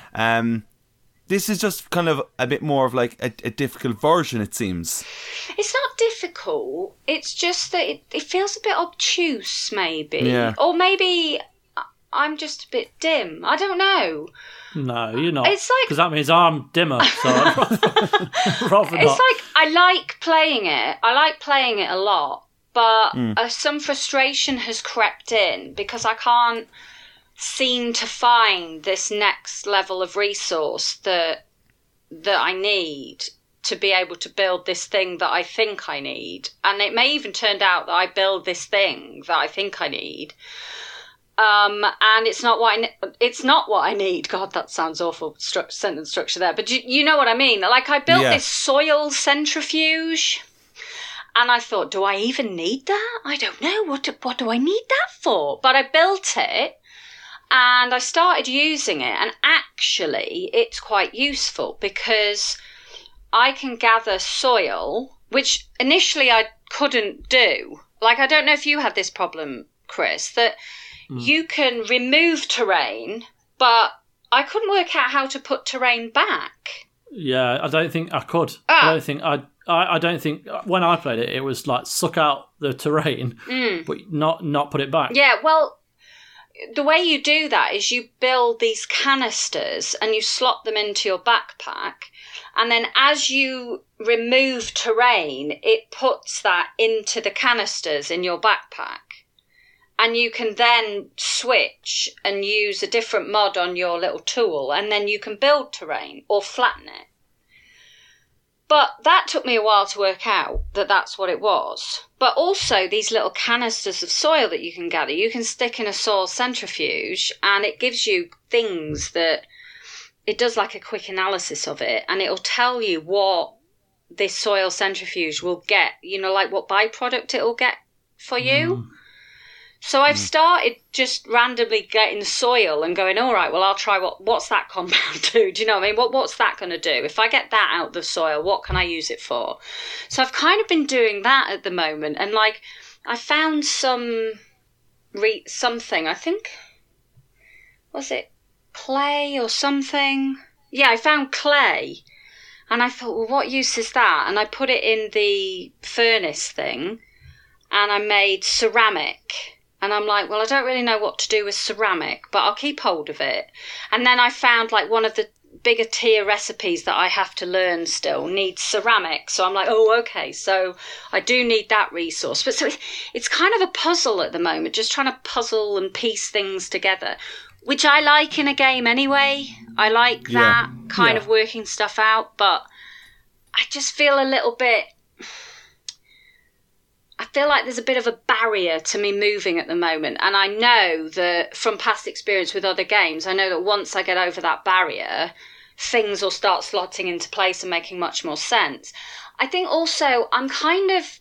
This is just kind of a bit more of like a difficult version, it seems. It's not difficult. It's just that it feels a bit obtuse, maybe. Yeah. Or maybe I'm just a bit dim. I don't know. No, you're not. It's like, because that means I'm dimmer. So I'd rather it's not. like I like playing it. I like playing it a lot, but some frustration has crept in because I can't seem to find this next level of resource that I need to be able to build this thing that I think I need. And it may even turn out that I build this thing that I think I need. And it's not what I need. God, that sounds awful sentence structure there. But you know what I mean? Like, I built this soil centrifuge. And I thought, do I even need that? I don't know. What do I need that for? But I built it. And I started using it, and actually it's quite useful because I can gather soil, which initially I couldn't do. Like, I don't know if you had this problem, Chris, that you can remove terrain, but I couldn't work out how to put terrain back. Yeah, I don't think I could. I don't think I don't think when I played it, it was like suck out the terrain, but not put it back. Yeah, well, the way you do that is you build these canisters and you slot them into your backpack. And then as you remove terrain, it puts that into the canisters in your backpack. And you can then switch and use a different mod on your little tool, and then you can build terrain or flatten it. But that took me a while to work out that that's what it was. But also these little canisters of soil that you can gather, you can stick in a soil centrifuge, and it gives you things that it does like a quick analysis of it, and it'll tell you what this soil centrifuge will get, like what byproduct it will get for you. So I've started just randomly getting the soil and going, all right, well, I'll try what's that compound do? Do you know what I mean? What's that going to do? If I get that out of the soil, what can I use it for? So I've kind of been doing that at the moment. And like, I found something, I think, was it clay or something? Yeah, I found clay. And I thought, well, what use is that? And I put it in the furnace thing and I made ceramic. And I'm like, well, I don't really know what to do with ceramic, but I'll keep hold of it. And then I found like one of the bigger tier recipes that I have to learn still needs ceramic. So I'm like, oh, okay, so I do need that resource. But so it's kind of a puzzle at the moment, just trying to puzzle and piece things together, which I like in a game anyway. I like that kind of working stuff out, but I just feel a little bit... I feel like there's a bit of a barrier to me moving at the moment. And I know that from past experience with other games, I know that once I get over that barrier, things will start slotting into place and making much more sense. I think also I'm kind of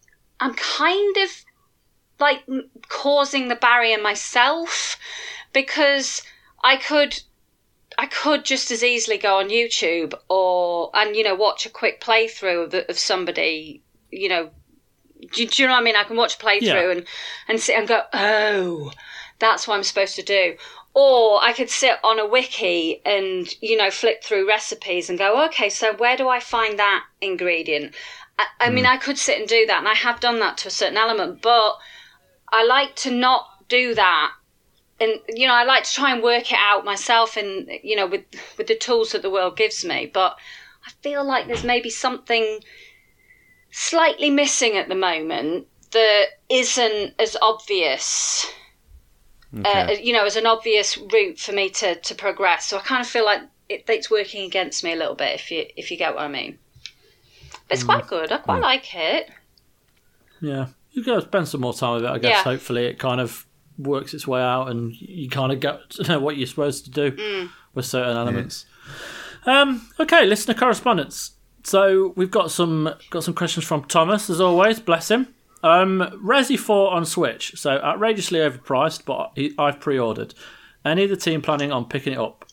like causing the barrier myself, because I could just as easily go on YouTube and watch a quick playthrough of somebody, Do you know what I mean? I can watch a playthrough and sit and go, oh, that's what I'm supposed to do. Or I could sit on a wiki and, flip through recipes and go, okay, so where do I find that ingredient? I mean, I could sit and do that, and I have done that to a certain element, but I like to not do that. And, I like to try and work it out myself and, with the tools that the world gives me. But I feel like there's maybe something slightly missing at the moment that isn't as obvious, as an obvious route for me to progress. So I kind of feel like it's working against me a little bit, if you get what I mean. But it's quite good. I quite like it. Yeah, you got to spend some more time with it, I guess. Yeah. Hopefully it kind of works its way out and you kind of get to know what you're supposed to do with certain elements. Okay, listener correspondence. So we've got some questions from Thomas, as always. Bless him. Resi 4 on Switch. So outrageously overpriced, but I've pre-ordered. Any of the team planning on picking it up?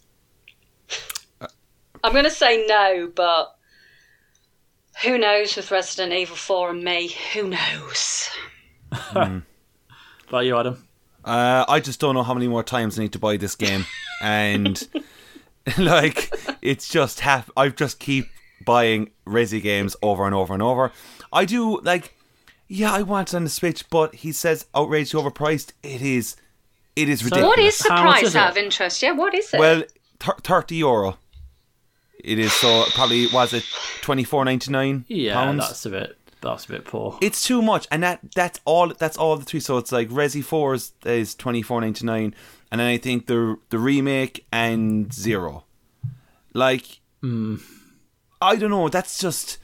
I'm going to say no, but who knows with Resident Evil 4 and me? Who knows? About you, Adam? I just don't know how many more times I need to buy this game. And, it's just I just keep buying Resi games over and over and over. I do, I want it on the Switch, but he says outrageously overpriced. It is ridiculous. So what is the price out of interest? Yeah, what is it? Well, €30. It is, so probably, was it £24.99? Yeah, that's a bit poor. It's too much, and that's all the three. So it's like Resi 4 is £24.99, and then I think the remake and Zero. I don't know. That's just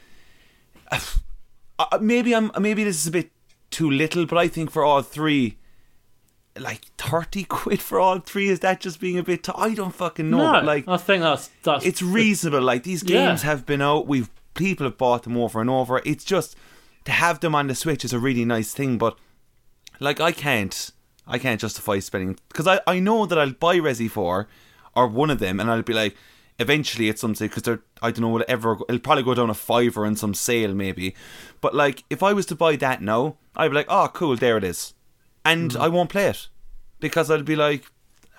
maybe this is a bit too little, but I think for all three, 30 quid for all three, is that just being a bit? I don't fucking know. No, I think that's it's reasonable. These games have been out. People have bought them over and over. It's just to have them on the Switch is a really nice thing, but I can't justify spending, because I know that I'll buy Resi 4 or one of them, and I'll be like, eventually at some stage, because I don't know, it'll probably go down a $5 in some sale maybe. But if I was to buy that now, I'd be like, oh cool, there it is, and I won't play it, because I'll be like,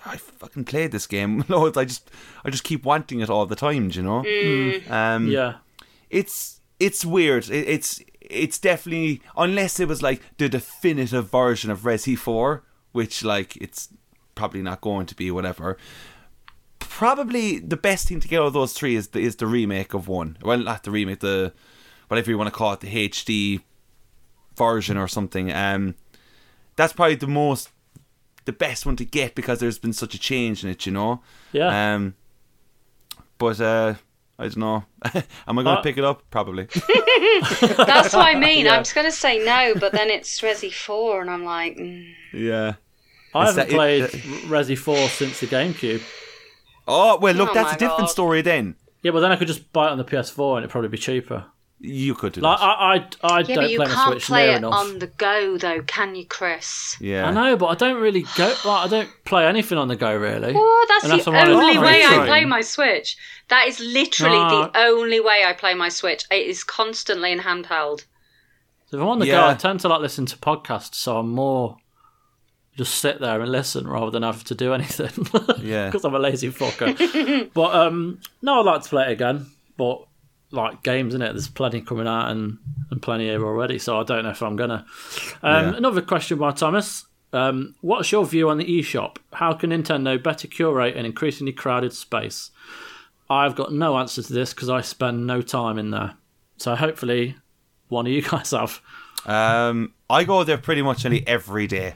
I fucking played this game loads. I just keep wanting it all the time. Do you know? Yeah. It's weird. It's definitely, unless it was like the definitive version of Resi 4, which like it's probably not going to be, whatever. Probably the best thing to get out of those three is the remake of 1. Well, not the remake, the whatever you want to call it, the HD version or something. That's probably the best one to get because there's been such a change in it, you know. Yeah. But I don't know. Am I going to pick it up? Probably. That's what I mean. I was going to say no, but then it's Resi 4, and I'm like, Yeah. I haven't played Resi 4 since the GameCube. Oh, well, look, that's a different God. story then. Yeah, but then I could just buy it on the PS4 and it'd probably be cheaper. You could do Like, that. I yeah, don't but play you my can't Switch play near it enough. on the go, though, can you, Chris? Yeah. I know, but I don't really go. Like, I don't play anything on the go, really. Oh, that's Unless the I'm on a only way I train. play my Switch. That is literally the only way I play my Switch. It is constantly in handheld. So if I'm on the go, I tend to like listen to podcasts, so I'm more just sit there and listen rather than have to do anything. Yeah. Because I'm a lazy fucker. But no, I'd like to play it again. But like games, innit? There's plenty coming out and plenty here already, so I don't know if I'm gonna. Another question by Thomas. What's your view on the eShop? How can Nintendo better curate an increasingly crowded space? I've got no answer to this because I spend no time in there. So hopefully one of you guys have. I go there pretty much nearly every day.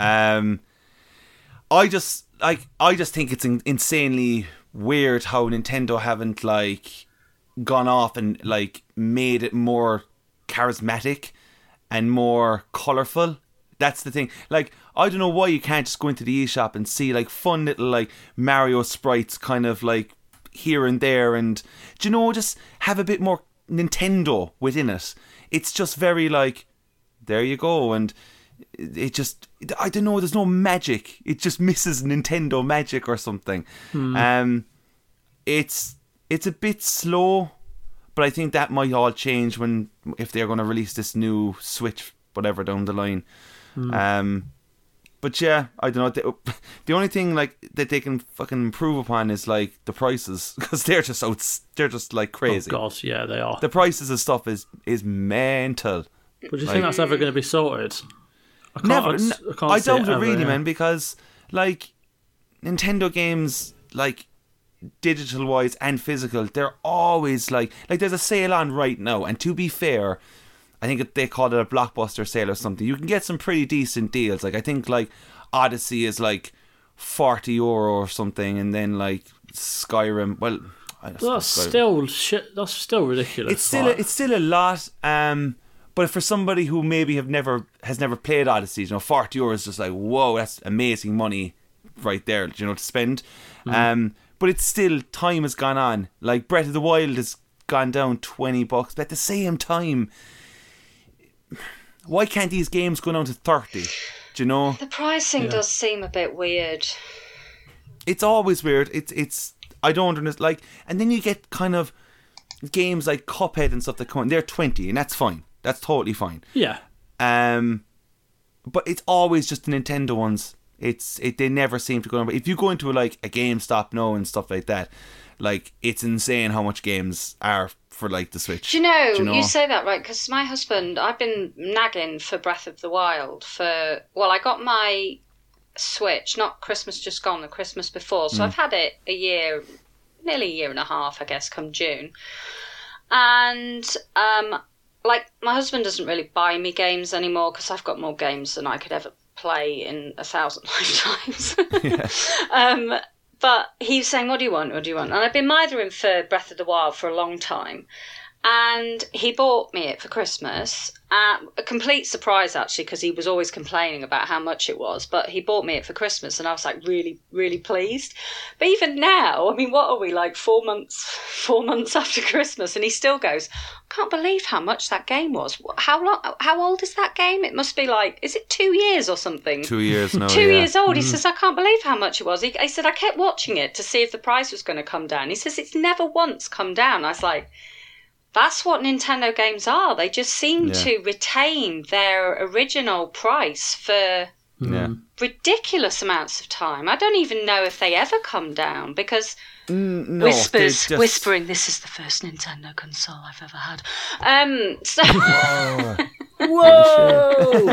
I just think it's insanely weird how Nintendo haven't like gone off and like made it more charismatic and more colourful. That's the thing. Like, I don't know why you can't just go into the eShop and see like fun little like Mario sprites kind of like here and there, and do you know, just have a bit more Nintendo within it. It's just very like, there you go, and it just, I don't know, there's no magic. It just misses Nintendo magic or something. It's a bit slow, but I think that might all change if they're going to release this new Switch whatever down the line. But yeah, I don't know. The only thing like that they can fucking improve upon is like the prices, because they're just like crazy. Oh God, yeah, they are. The prices of stuff is mental. But do you think that's ever going to be sorted? I doubt it really, man, because like Nintendo games, like digital wise and physical, they're always like there's a sale on right now, and to be fair, I think they call it a blockbuster sale or something. You can get some pretty decent deals. Like I think like Odyssey is like €40 or something, and then like Skyrim, well, that's still shit. That's still ridiculous. It's still a lot. But for somebody who maybe has never played Odyssey, you know, €40 is just like, whoa, that's amazing money right there, you know, to spend. But it's still, time has gone on. Like Breath of the Wild has gone down $20, but at the same time, why can't these games go down to 30? Do you know? The pricing does seem a bit weird. It's always weird. It's I don't understand. Like, and then you get kind of games like Cuphead and stuff that come on. They're 20, and that's fine. That's totally fine. Yeah. But it's always just the Nintendo ones. They never seem to go on. If you go into like a GameStop now and stuff like that, like it's insane how much games are for like the Switch. Do you know? You say that right, because my husband, I've been nagging for Breath of the Wild I got my Switch, not Christmas just gone, the Christmas before, so I've had it nearly a year and a half, I guess, come June. And like my husband doesn't really buy me games anymore because I've got more games than I could ever play in 1,000 lifetimes. But he was saying, what do you want? And I've been mithering for Breath of the Wild for a long time. And he bought me it for Christmas. A complete surprise, actually, because he was always complaining about how much it was. But he bought me it for Christmas, and I was like really, really pleased. But even now, I mean, what are we, like 4 months after Christmas? And he still goes, I can't believe how much that game was. How old is that game? It must be like, is it 2 years or something? 2 years now. 2 years old. He says, I can't believe how much it was. He said, I kept watching it to see if the price was going to come down. He says, it's never once come down. I was like, that's what Nintendo games are. They just seem to retain their original price for Yeah. ridiculous amounts of time. I don't even know if they ever come down because No, whispering, this is the first Nintendo console I've ever had. So Whoa!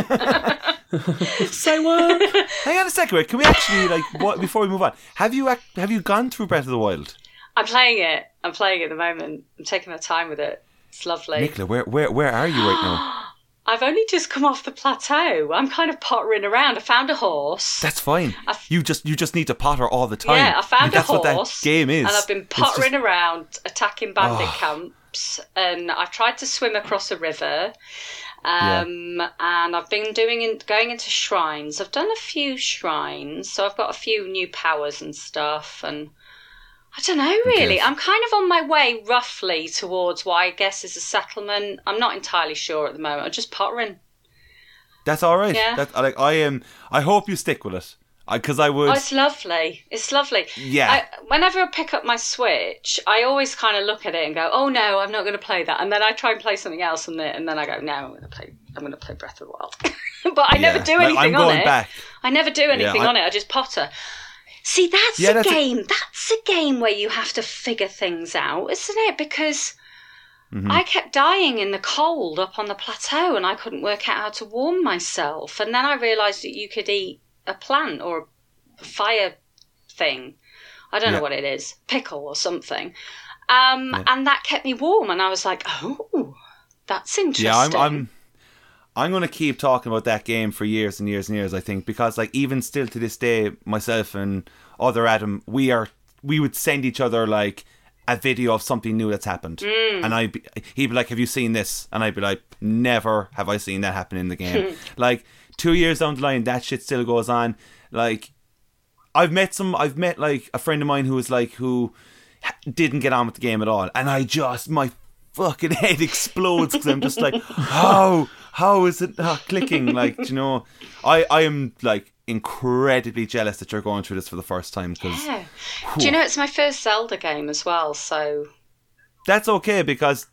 Say what? Hang on a second, wait. Can we actually before we move on? Have you gone through Breath of the Wild? I'm playing it. I'm playing it at the moment. I'm taking my time with it. It's lovely. Nicola, where are you right now? I've only just come off the plateau. I'm kind of pottering around. I found a horse. That's fine. You just need to potter all the time. Yeah, I found a That's horse. what that game is. And I've been pottering around attacking bandit camps. And I've tried to swim across a river. And I've been going into shrines. I've done a few shrines. So I've got a few new powers and stuff. And I don't know, really. Okay. I'm kind of on my way roughly towards what I guess is a settlement. I'm not entirely sure at the moment. I'm just pottering. That's all right. Yeah. I hope you stick with it. Because I would. Oh, it's lovely. It's lovely. Yeah. Whenever I pick up my Switch, I always kind of look at it and go, "Oh no, I'm not going to play that." And then I try and play something else on it, and then I go, "No, I'm going to play Breath of the Wild." But I never do anything I'm on going it. back. I never do anything on it. I just potter. See, that's a game. That's a game where you have to figure things out, isn't it? Because I kept dying in the cold up on the plateau, and I couldn't work out how to warm myself. And then I realised that you could eat a plant or a fire thing. I don't know what it is, pickle or something. And that kept me warm, and I was like, "Oh, that's interesting." Yeah, I'm going to keep talking about that game for years and years and years, I think, because even still to this day, myself and other Adam, we would send each other a video of something new that's happened. And he'd be like, "Have you seen this?" And I'd be like, "Never have I seen that happen in the game." 2 years down the line, that shit still goes on. I've met a friend of mine who didn't get on with the game at all, and my fucking head explodes because I'm just like, how is it not clicking? I am incredibly jealous that you're going through this for the first time. Do you know it's my first Zelda game as well? So that's okay because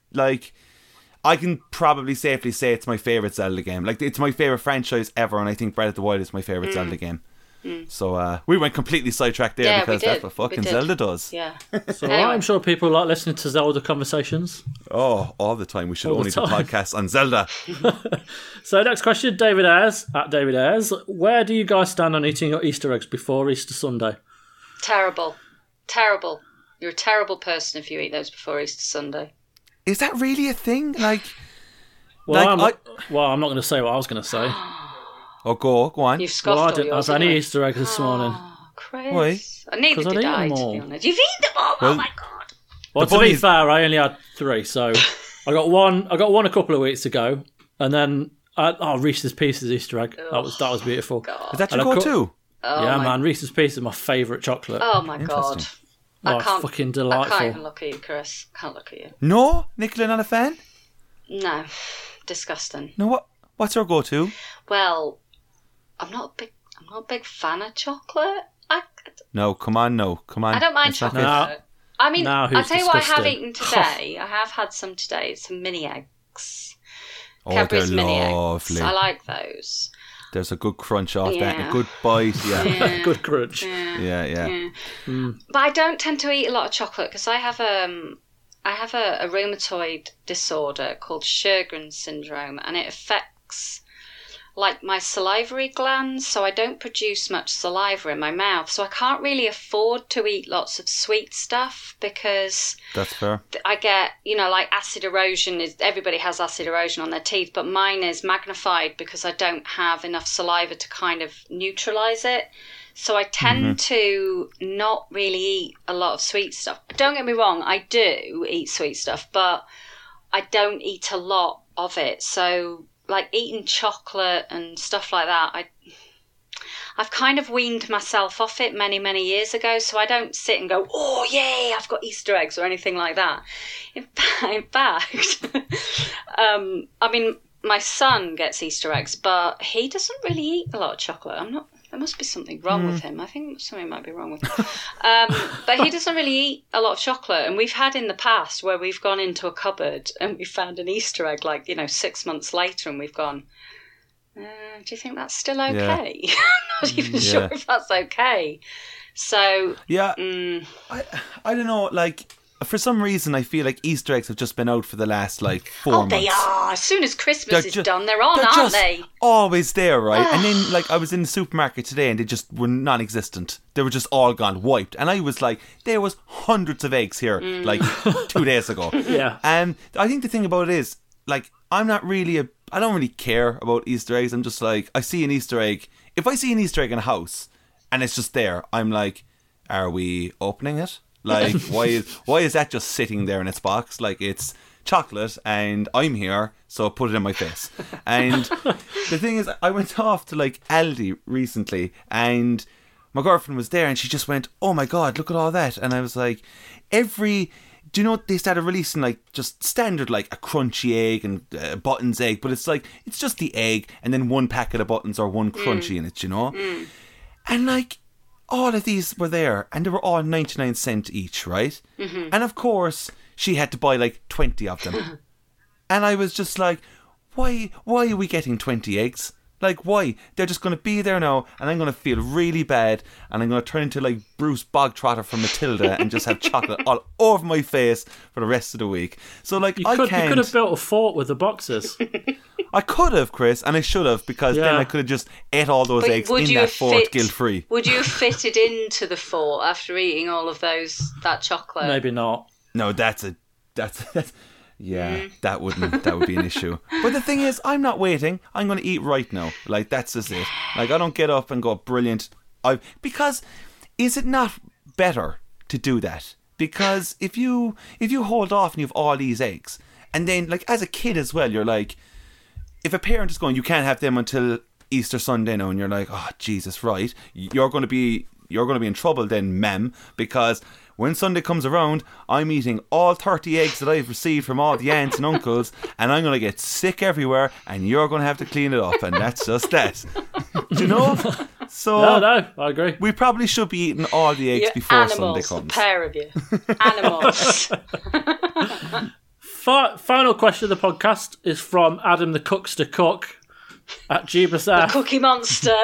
I can probably safely say it's my favourite Zelda game. It's my favourite franchise ever, and I think Breath of the Wild is my favourite Zelda game. So we went completely sidetracked there because that's what fucking Zelda does. Yeah. So I'm sure people like listening to Zelda conversations. Oh, all the time. We should only do podcasts on Zelda. So next question, David Ayres, at David Ayres. Where do you guys stand on eating your Easter eggs before Easter Sunday? Terrible. You're a terrible person if you eat those before Easter Sunday. Is that really a thing? I'm not going to say what I was going to say. Oh, go on. You've scoffed all I didn't yours, have any Easter eggs this morning. Oh, Chris. Neither did I, to be honest. You've eaten them all. Oh my god. Well, to be fair, I only had 3, so I got one a couple of weeks ago, and then Reese's Pieces Easter egg. That was beautiful. God. Is that your go-to? Man, Reese's Pieces is my favourite chocolate. Oh my god. I can't, fucking delightful. I can't even look at you, Chris. Can't look at you. No? Nicola, not a fan? No. Disgusting. No, what's your go-to? Well, I'm not a big fan of chocolate. No, come on. I don't mind chocolate. I mean, I'll tell you what I have eaten today. I have had some today. Some mini eggs. Cadbury's they're mini lovely. eggs. I like those. There's a good crunch off that, and a good bite. Yeah. Good crunch. Yeah. But I don't tend to eat a lot of chocolate because I have a rheumatoid disorder called Sjögren's syndrome, and it affects my salivary glands, so I don't produce much saliva in my mouth, so I can't really afford to eat lots of sweet stuff because that's fair. I get, acid erosion. Everybody has acid erosion on their teeth, but mine is magnified because I don't have enough saliva to kind of neutralise it. So I tend to not really eat a lot of sweet stuff. Don't get me wrong, I do eat sweet stuff, but I don't eat a lot of it. So eating chocolate and stuff like that, I've kind of weaned myself off it many, many years ago, so I don't sit and go, "Oh, yay, I've got Easter eggs," or anything like that. In fact, I mean, my son gets Easter eggs, but he doesn't really eat a lot of chocolate. There must be something wrong with him. I think something might be wrong with him. But he doesn't really eat a lot of chocolate. And we've had in the past where we've gone into a cupboard and we found an Easter egg 6 months later and we've gone, Do you think that's still okay? I'm not even sure if that's okay. So yeah, I don't know. Like, for some reason, I feel like Easter eggs have just been out for the last 4 months. They are. As soon as Christmas is done, they're on, aren't they? Always there, right? And then, I was in the supermarket today, and they just were non-existent. They were just all gone, wiped. And I was like, there was hundreds of eggs here, 2 days ago. Yeah. And I think the thing about it is, I'm not really I don't really care about Easter eggs. I'm just like, I see an Easter egg. If I see an Easter egg in a house and it's just there, I'm like, are we opening it? Like, why is that just sitting there in its box? Like, it's chocolate and I'm here, so put it in my face. And the thing is, I went off to Aldi recently, and my girlfriend was there, and she just went, oh my God, look at all that. And I was like, do you know they started releasing just standard a crunchy egg and buttons egg, but it's just the egg and then one packet of buttons or one crunchy in it, you know? And all of these were there, and they were all 99 cents each, right? Mm-hmm. And of course, she had to buy 20 of them. And I was just like, why are we getting 20 eggs? Why? They're just going to be there now, and I'm going to feel really bad, and I'm going to turn into Bruce Bogtrotter from Matilda and just have chocolate all over my face for the rest of the week. So you could have built a fort with the boxes. I could have, Chris, and I should have, because then I could have just ate all those eggs in that fort guilt-free. Would you have fitted into the fort after eating all of that chocolate? Maybe not. No, that's yeah, that would be an issue. But the thing is, I'm not waiting. I'm going to eat right now. That's just it. I don't get up and go, brilliant. Because is it not better to do that? Because if you hold off and you have all these eggs, and then as a kid as well, you're if a parent is going, you can't have them until Easter Sunday now, and you're like, oh Jesus, right? You're going to be in trouble then, ma'am, because when Sunday comes around, I'm eating all 30 eggs that I've received from all the aunts and uncles, and I'm going to get sick everywhere, and you're going to have to clean it up, and that's just that. Do you know? So no, I agree. We probably should be eating all the eggs before Sunday comes. The pair of you. Animals. Final question of the podcast is from Adam the Cookster Cook at Jeebus The Cookie Monster.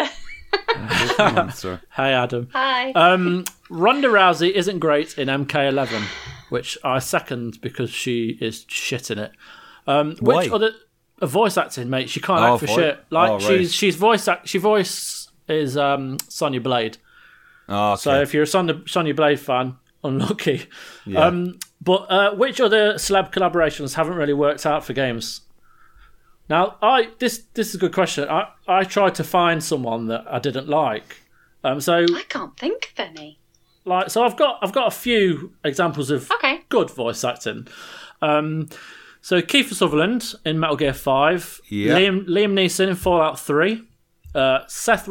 Hey Adam. Hi. Ronda Rousey isn't great in MK11, which I second because she is shit in it. Which other voice acting, mate? She can't act for shit. She's she voice is Sonya Blade. Oh, okay. So if you're a Sonya Blade fan, unlucky. Yeah. But which other celeb collaborations haven't really worked out for games? Now, this is a good question. I tried to find someone that I didn't like. So I can't think of any. So I've got a few examples of good voice acting. So Kiefer Sutherland in Metal Gear 5, Liam Neeson in Fallout 3, Seth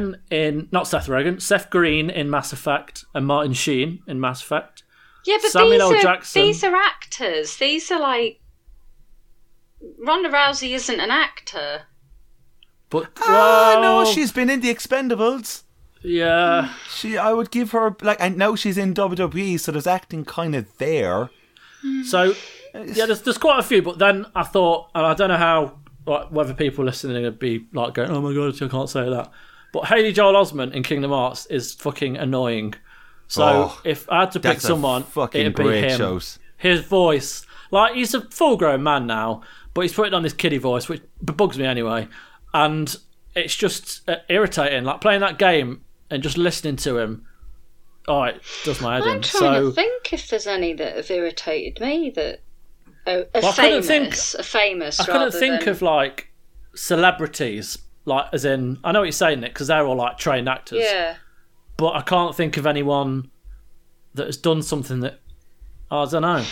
Green in Mass Effect, and Martin Sheen in Mass Effect. Yeah, but these are actors. These are Ronda Rousey isn't an actor. But no, she's been in The Expendables. Yeah. I would give her and now she's in WWE, so there's acting kind of there. So yeah, there's quite a few, but then I thought, and I don't know how whether people listening would be going, oh my God, I can't say that. But Haley Joel Osment in Kingdom Hearts is fucking annoying. So if I had to pick someone, it'd be him. Shows. His voice, he's a full-grown man now, but he's putting on this kiddie voice, which bugs me anyway. And it's just irritating. Playing that game and just listening to him, it does my head in. I'm trying to think if there's any that have irritated me that are famous. I couldn't think of celebrities, as in, I know what you're saying, Nick, because they're all trained actors. Yeah. But I can't think of anyone that has done something that I don't know.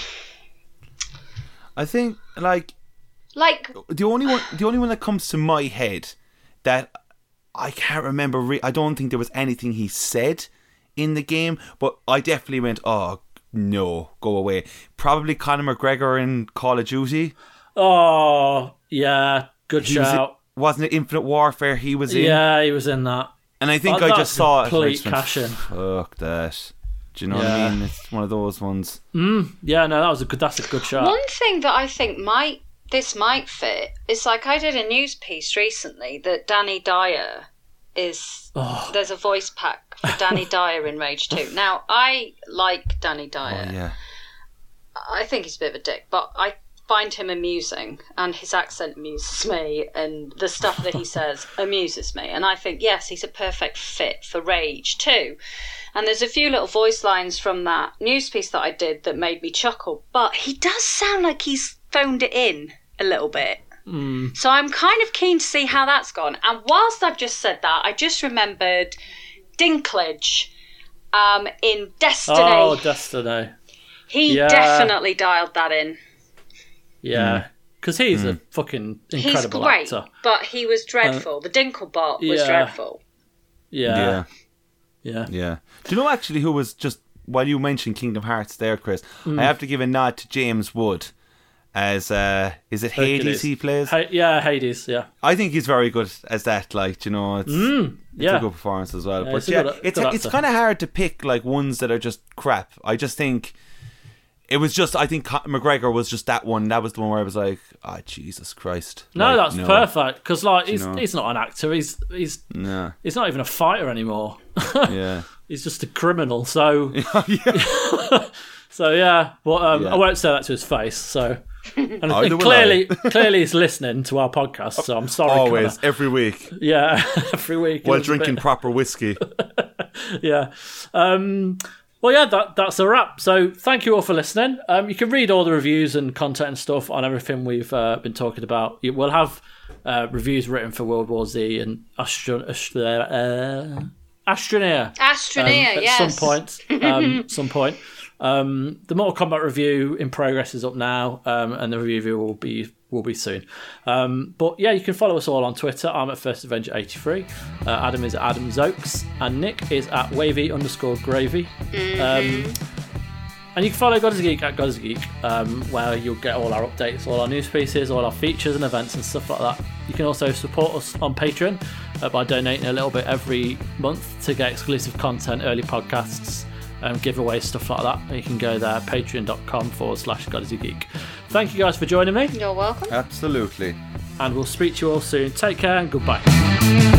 I think the only one that comes to my head that I can't remember. I don't think there was anything he said in the game, but I definitely went, oh no, go away. Probably Conor McGregor in Call of Duty. Oh yeah, good shout. Wasn't it Infinite Warfare he was in? Yeah, he was in that. And I think I just saw it. Complete cash-in. Fuck that. Do you know what I mean? It's one of those ones. Yeah, no, that's a good shout. One thing that I think might this might fit. It's like I did a news piece recently that Danny Dyer is... There's a voice pack for Danny Dyer in Rage 2. Now, I like Danny Dyer. Oh, yeah. I think he's a bit of a dick, but I find him amusing, and his accent amuses me, and the stuff that he says amuses me. And I think, yes, he's a perfect fit for Rage 2. And there's a few little voice lines from that news piece that I did that made me chuckle, but he does sound like he's phoned it in a little bit. So I'm kind of keen to see how that's gone. And whilst I've just said that, I just remembered Dinklage in Destiny. Oh, Destiny. He definitely dialed that in. Yeah, because he's a fucking incredible he's great, actor. But he was dreadful. The Dinklebot was dreadful. Yeah. Do you know actually who was just, while you mentioned Kingdom Hearts there, Chris, I have to give a nod to James Wood as, is it Hades he plays? Hades, yeah. I think he's very good as that, like, you know, it's a good performance as well. Yeah, but it's actor. kind of hard to pick, like, ones that are just crap. I just think... It was just, I think McGregor was just that one. That was the one where I was like, oh, Jesus Christ. No, like, that's perfect. Because, like, he's not an actor. He's not even a fighter anymore. Yeah. He's just a criminal. So, so yeah. Well, I won't say that to his face. So, and clearly he's listening to our podcast. So I'm sorry. Always, Connor. every week. Yeah, every week. While drinking proper whiskey. Yeah. Well, yeah, that's a wrap. So thank you all for listening. You can read all the reviews and content and stuff on everything we've been talking about. We'll have reviews written for World War Z and Astroneer. Yes. Some point. The Mortal Kombat review in progress is up now, and the review will be soon. But yeah, you can follow us all on Twitter. I'm at FirstAvenger83. Adam is at AdamZokes, and Nick is at Wavy_Gravy. And you can follow God is a Geek at God is a Geek, where you'll get all our updates, all our news pieces, all our features and events and stuff like that. You can also support us on Patreon by donating a little bit every month to get exclusive content, early podcasts, giveaways, stuff like that. And you can go there, patreon.com/God is a Geek. Thank you guys for joining me. You're welcome. Absolutely. And we'll speak to you all soon. Take care and goodbye.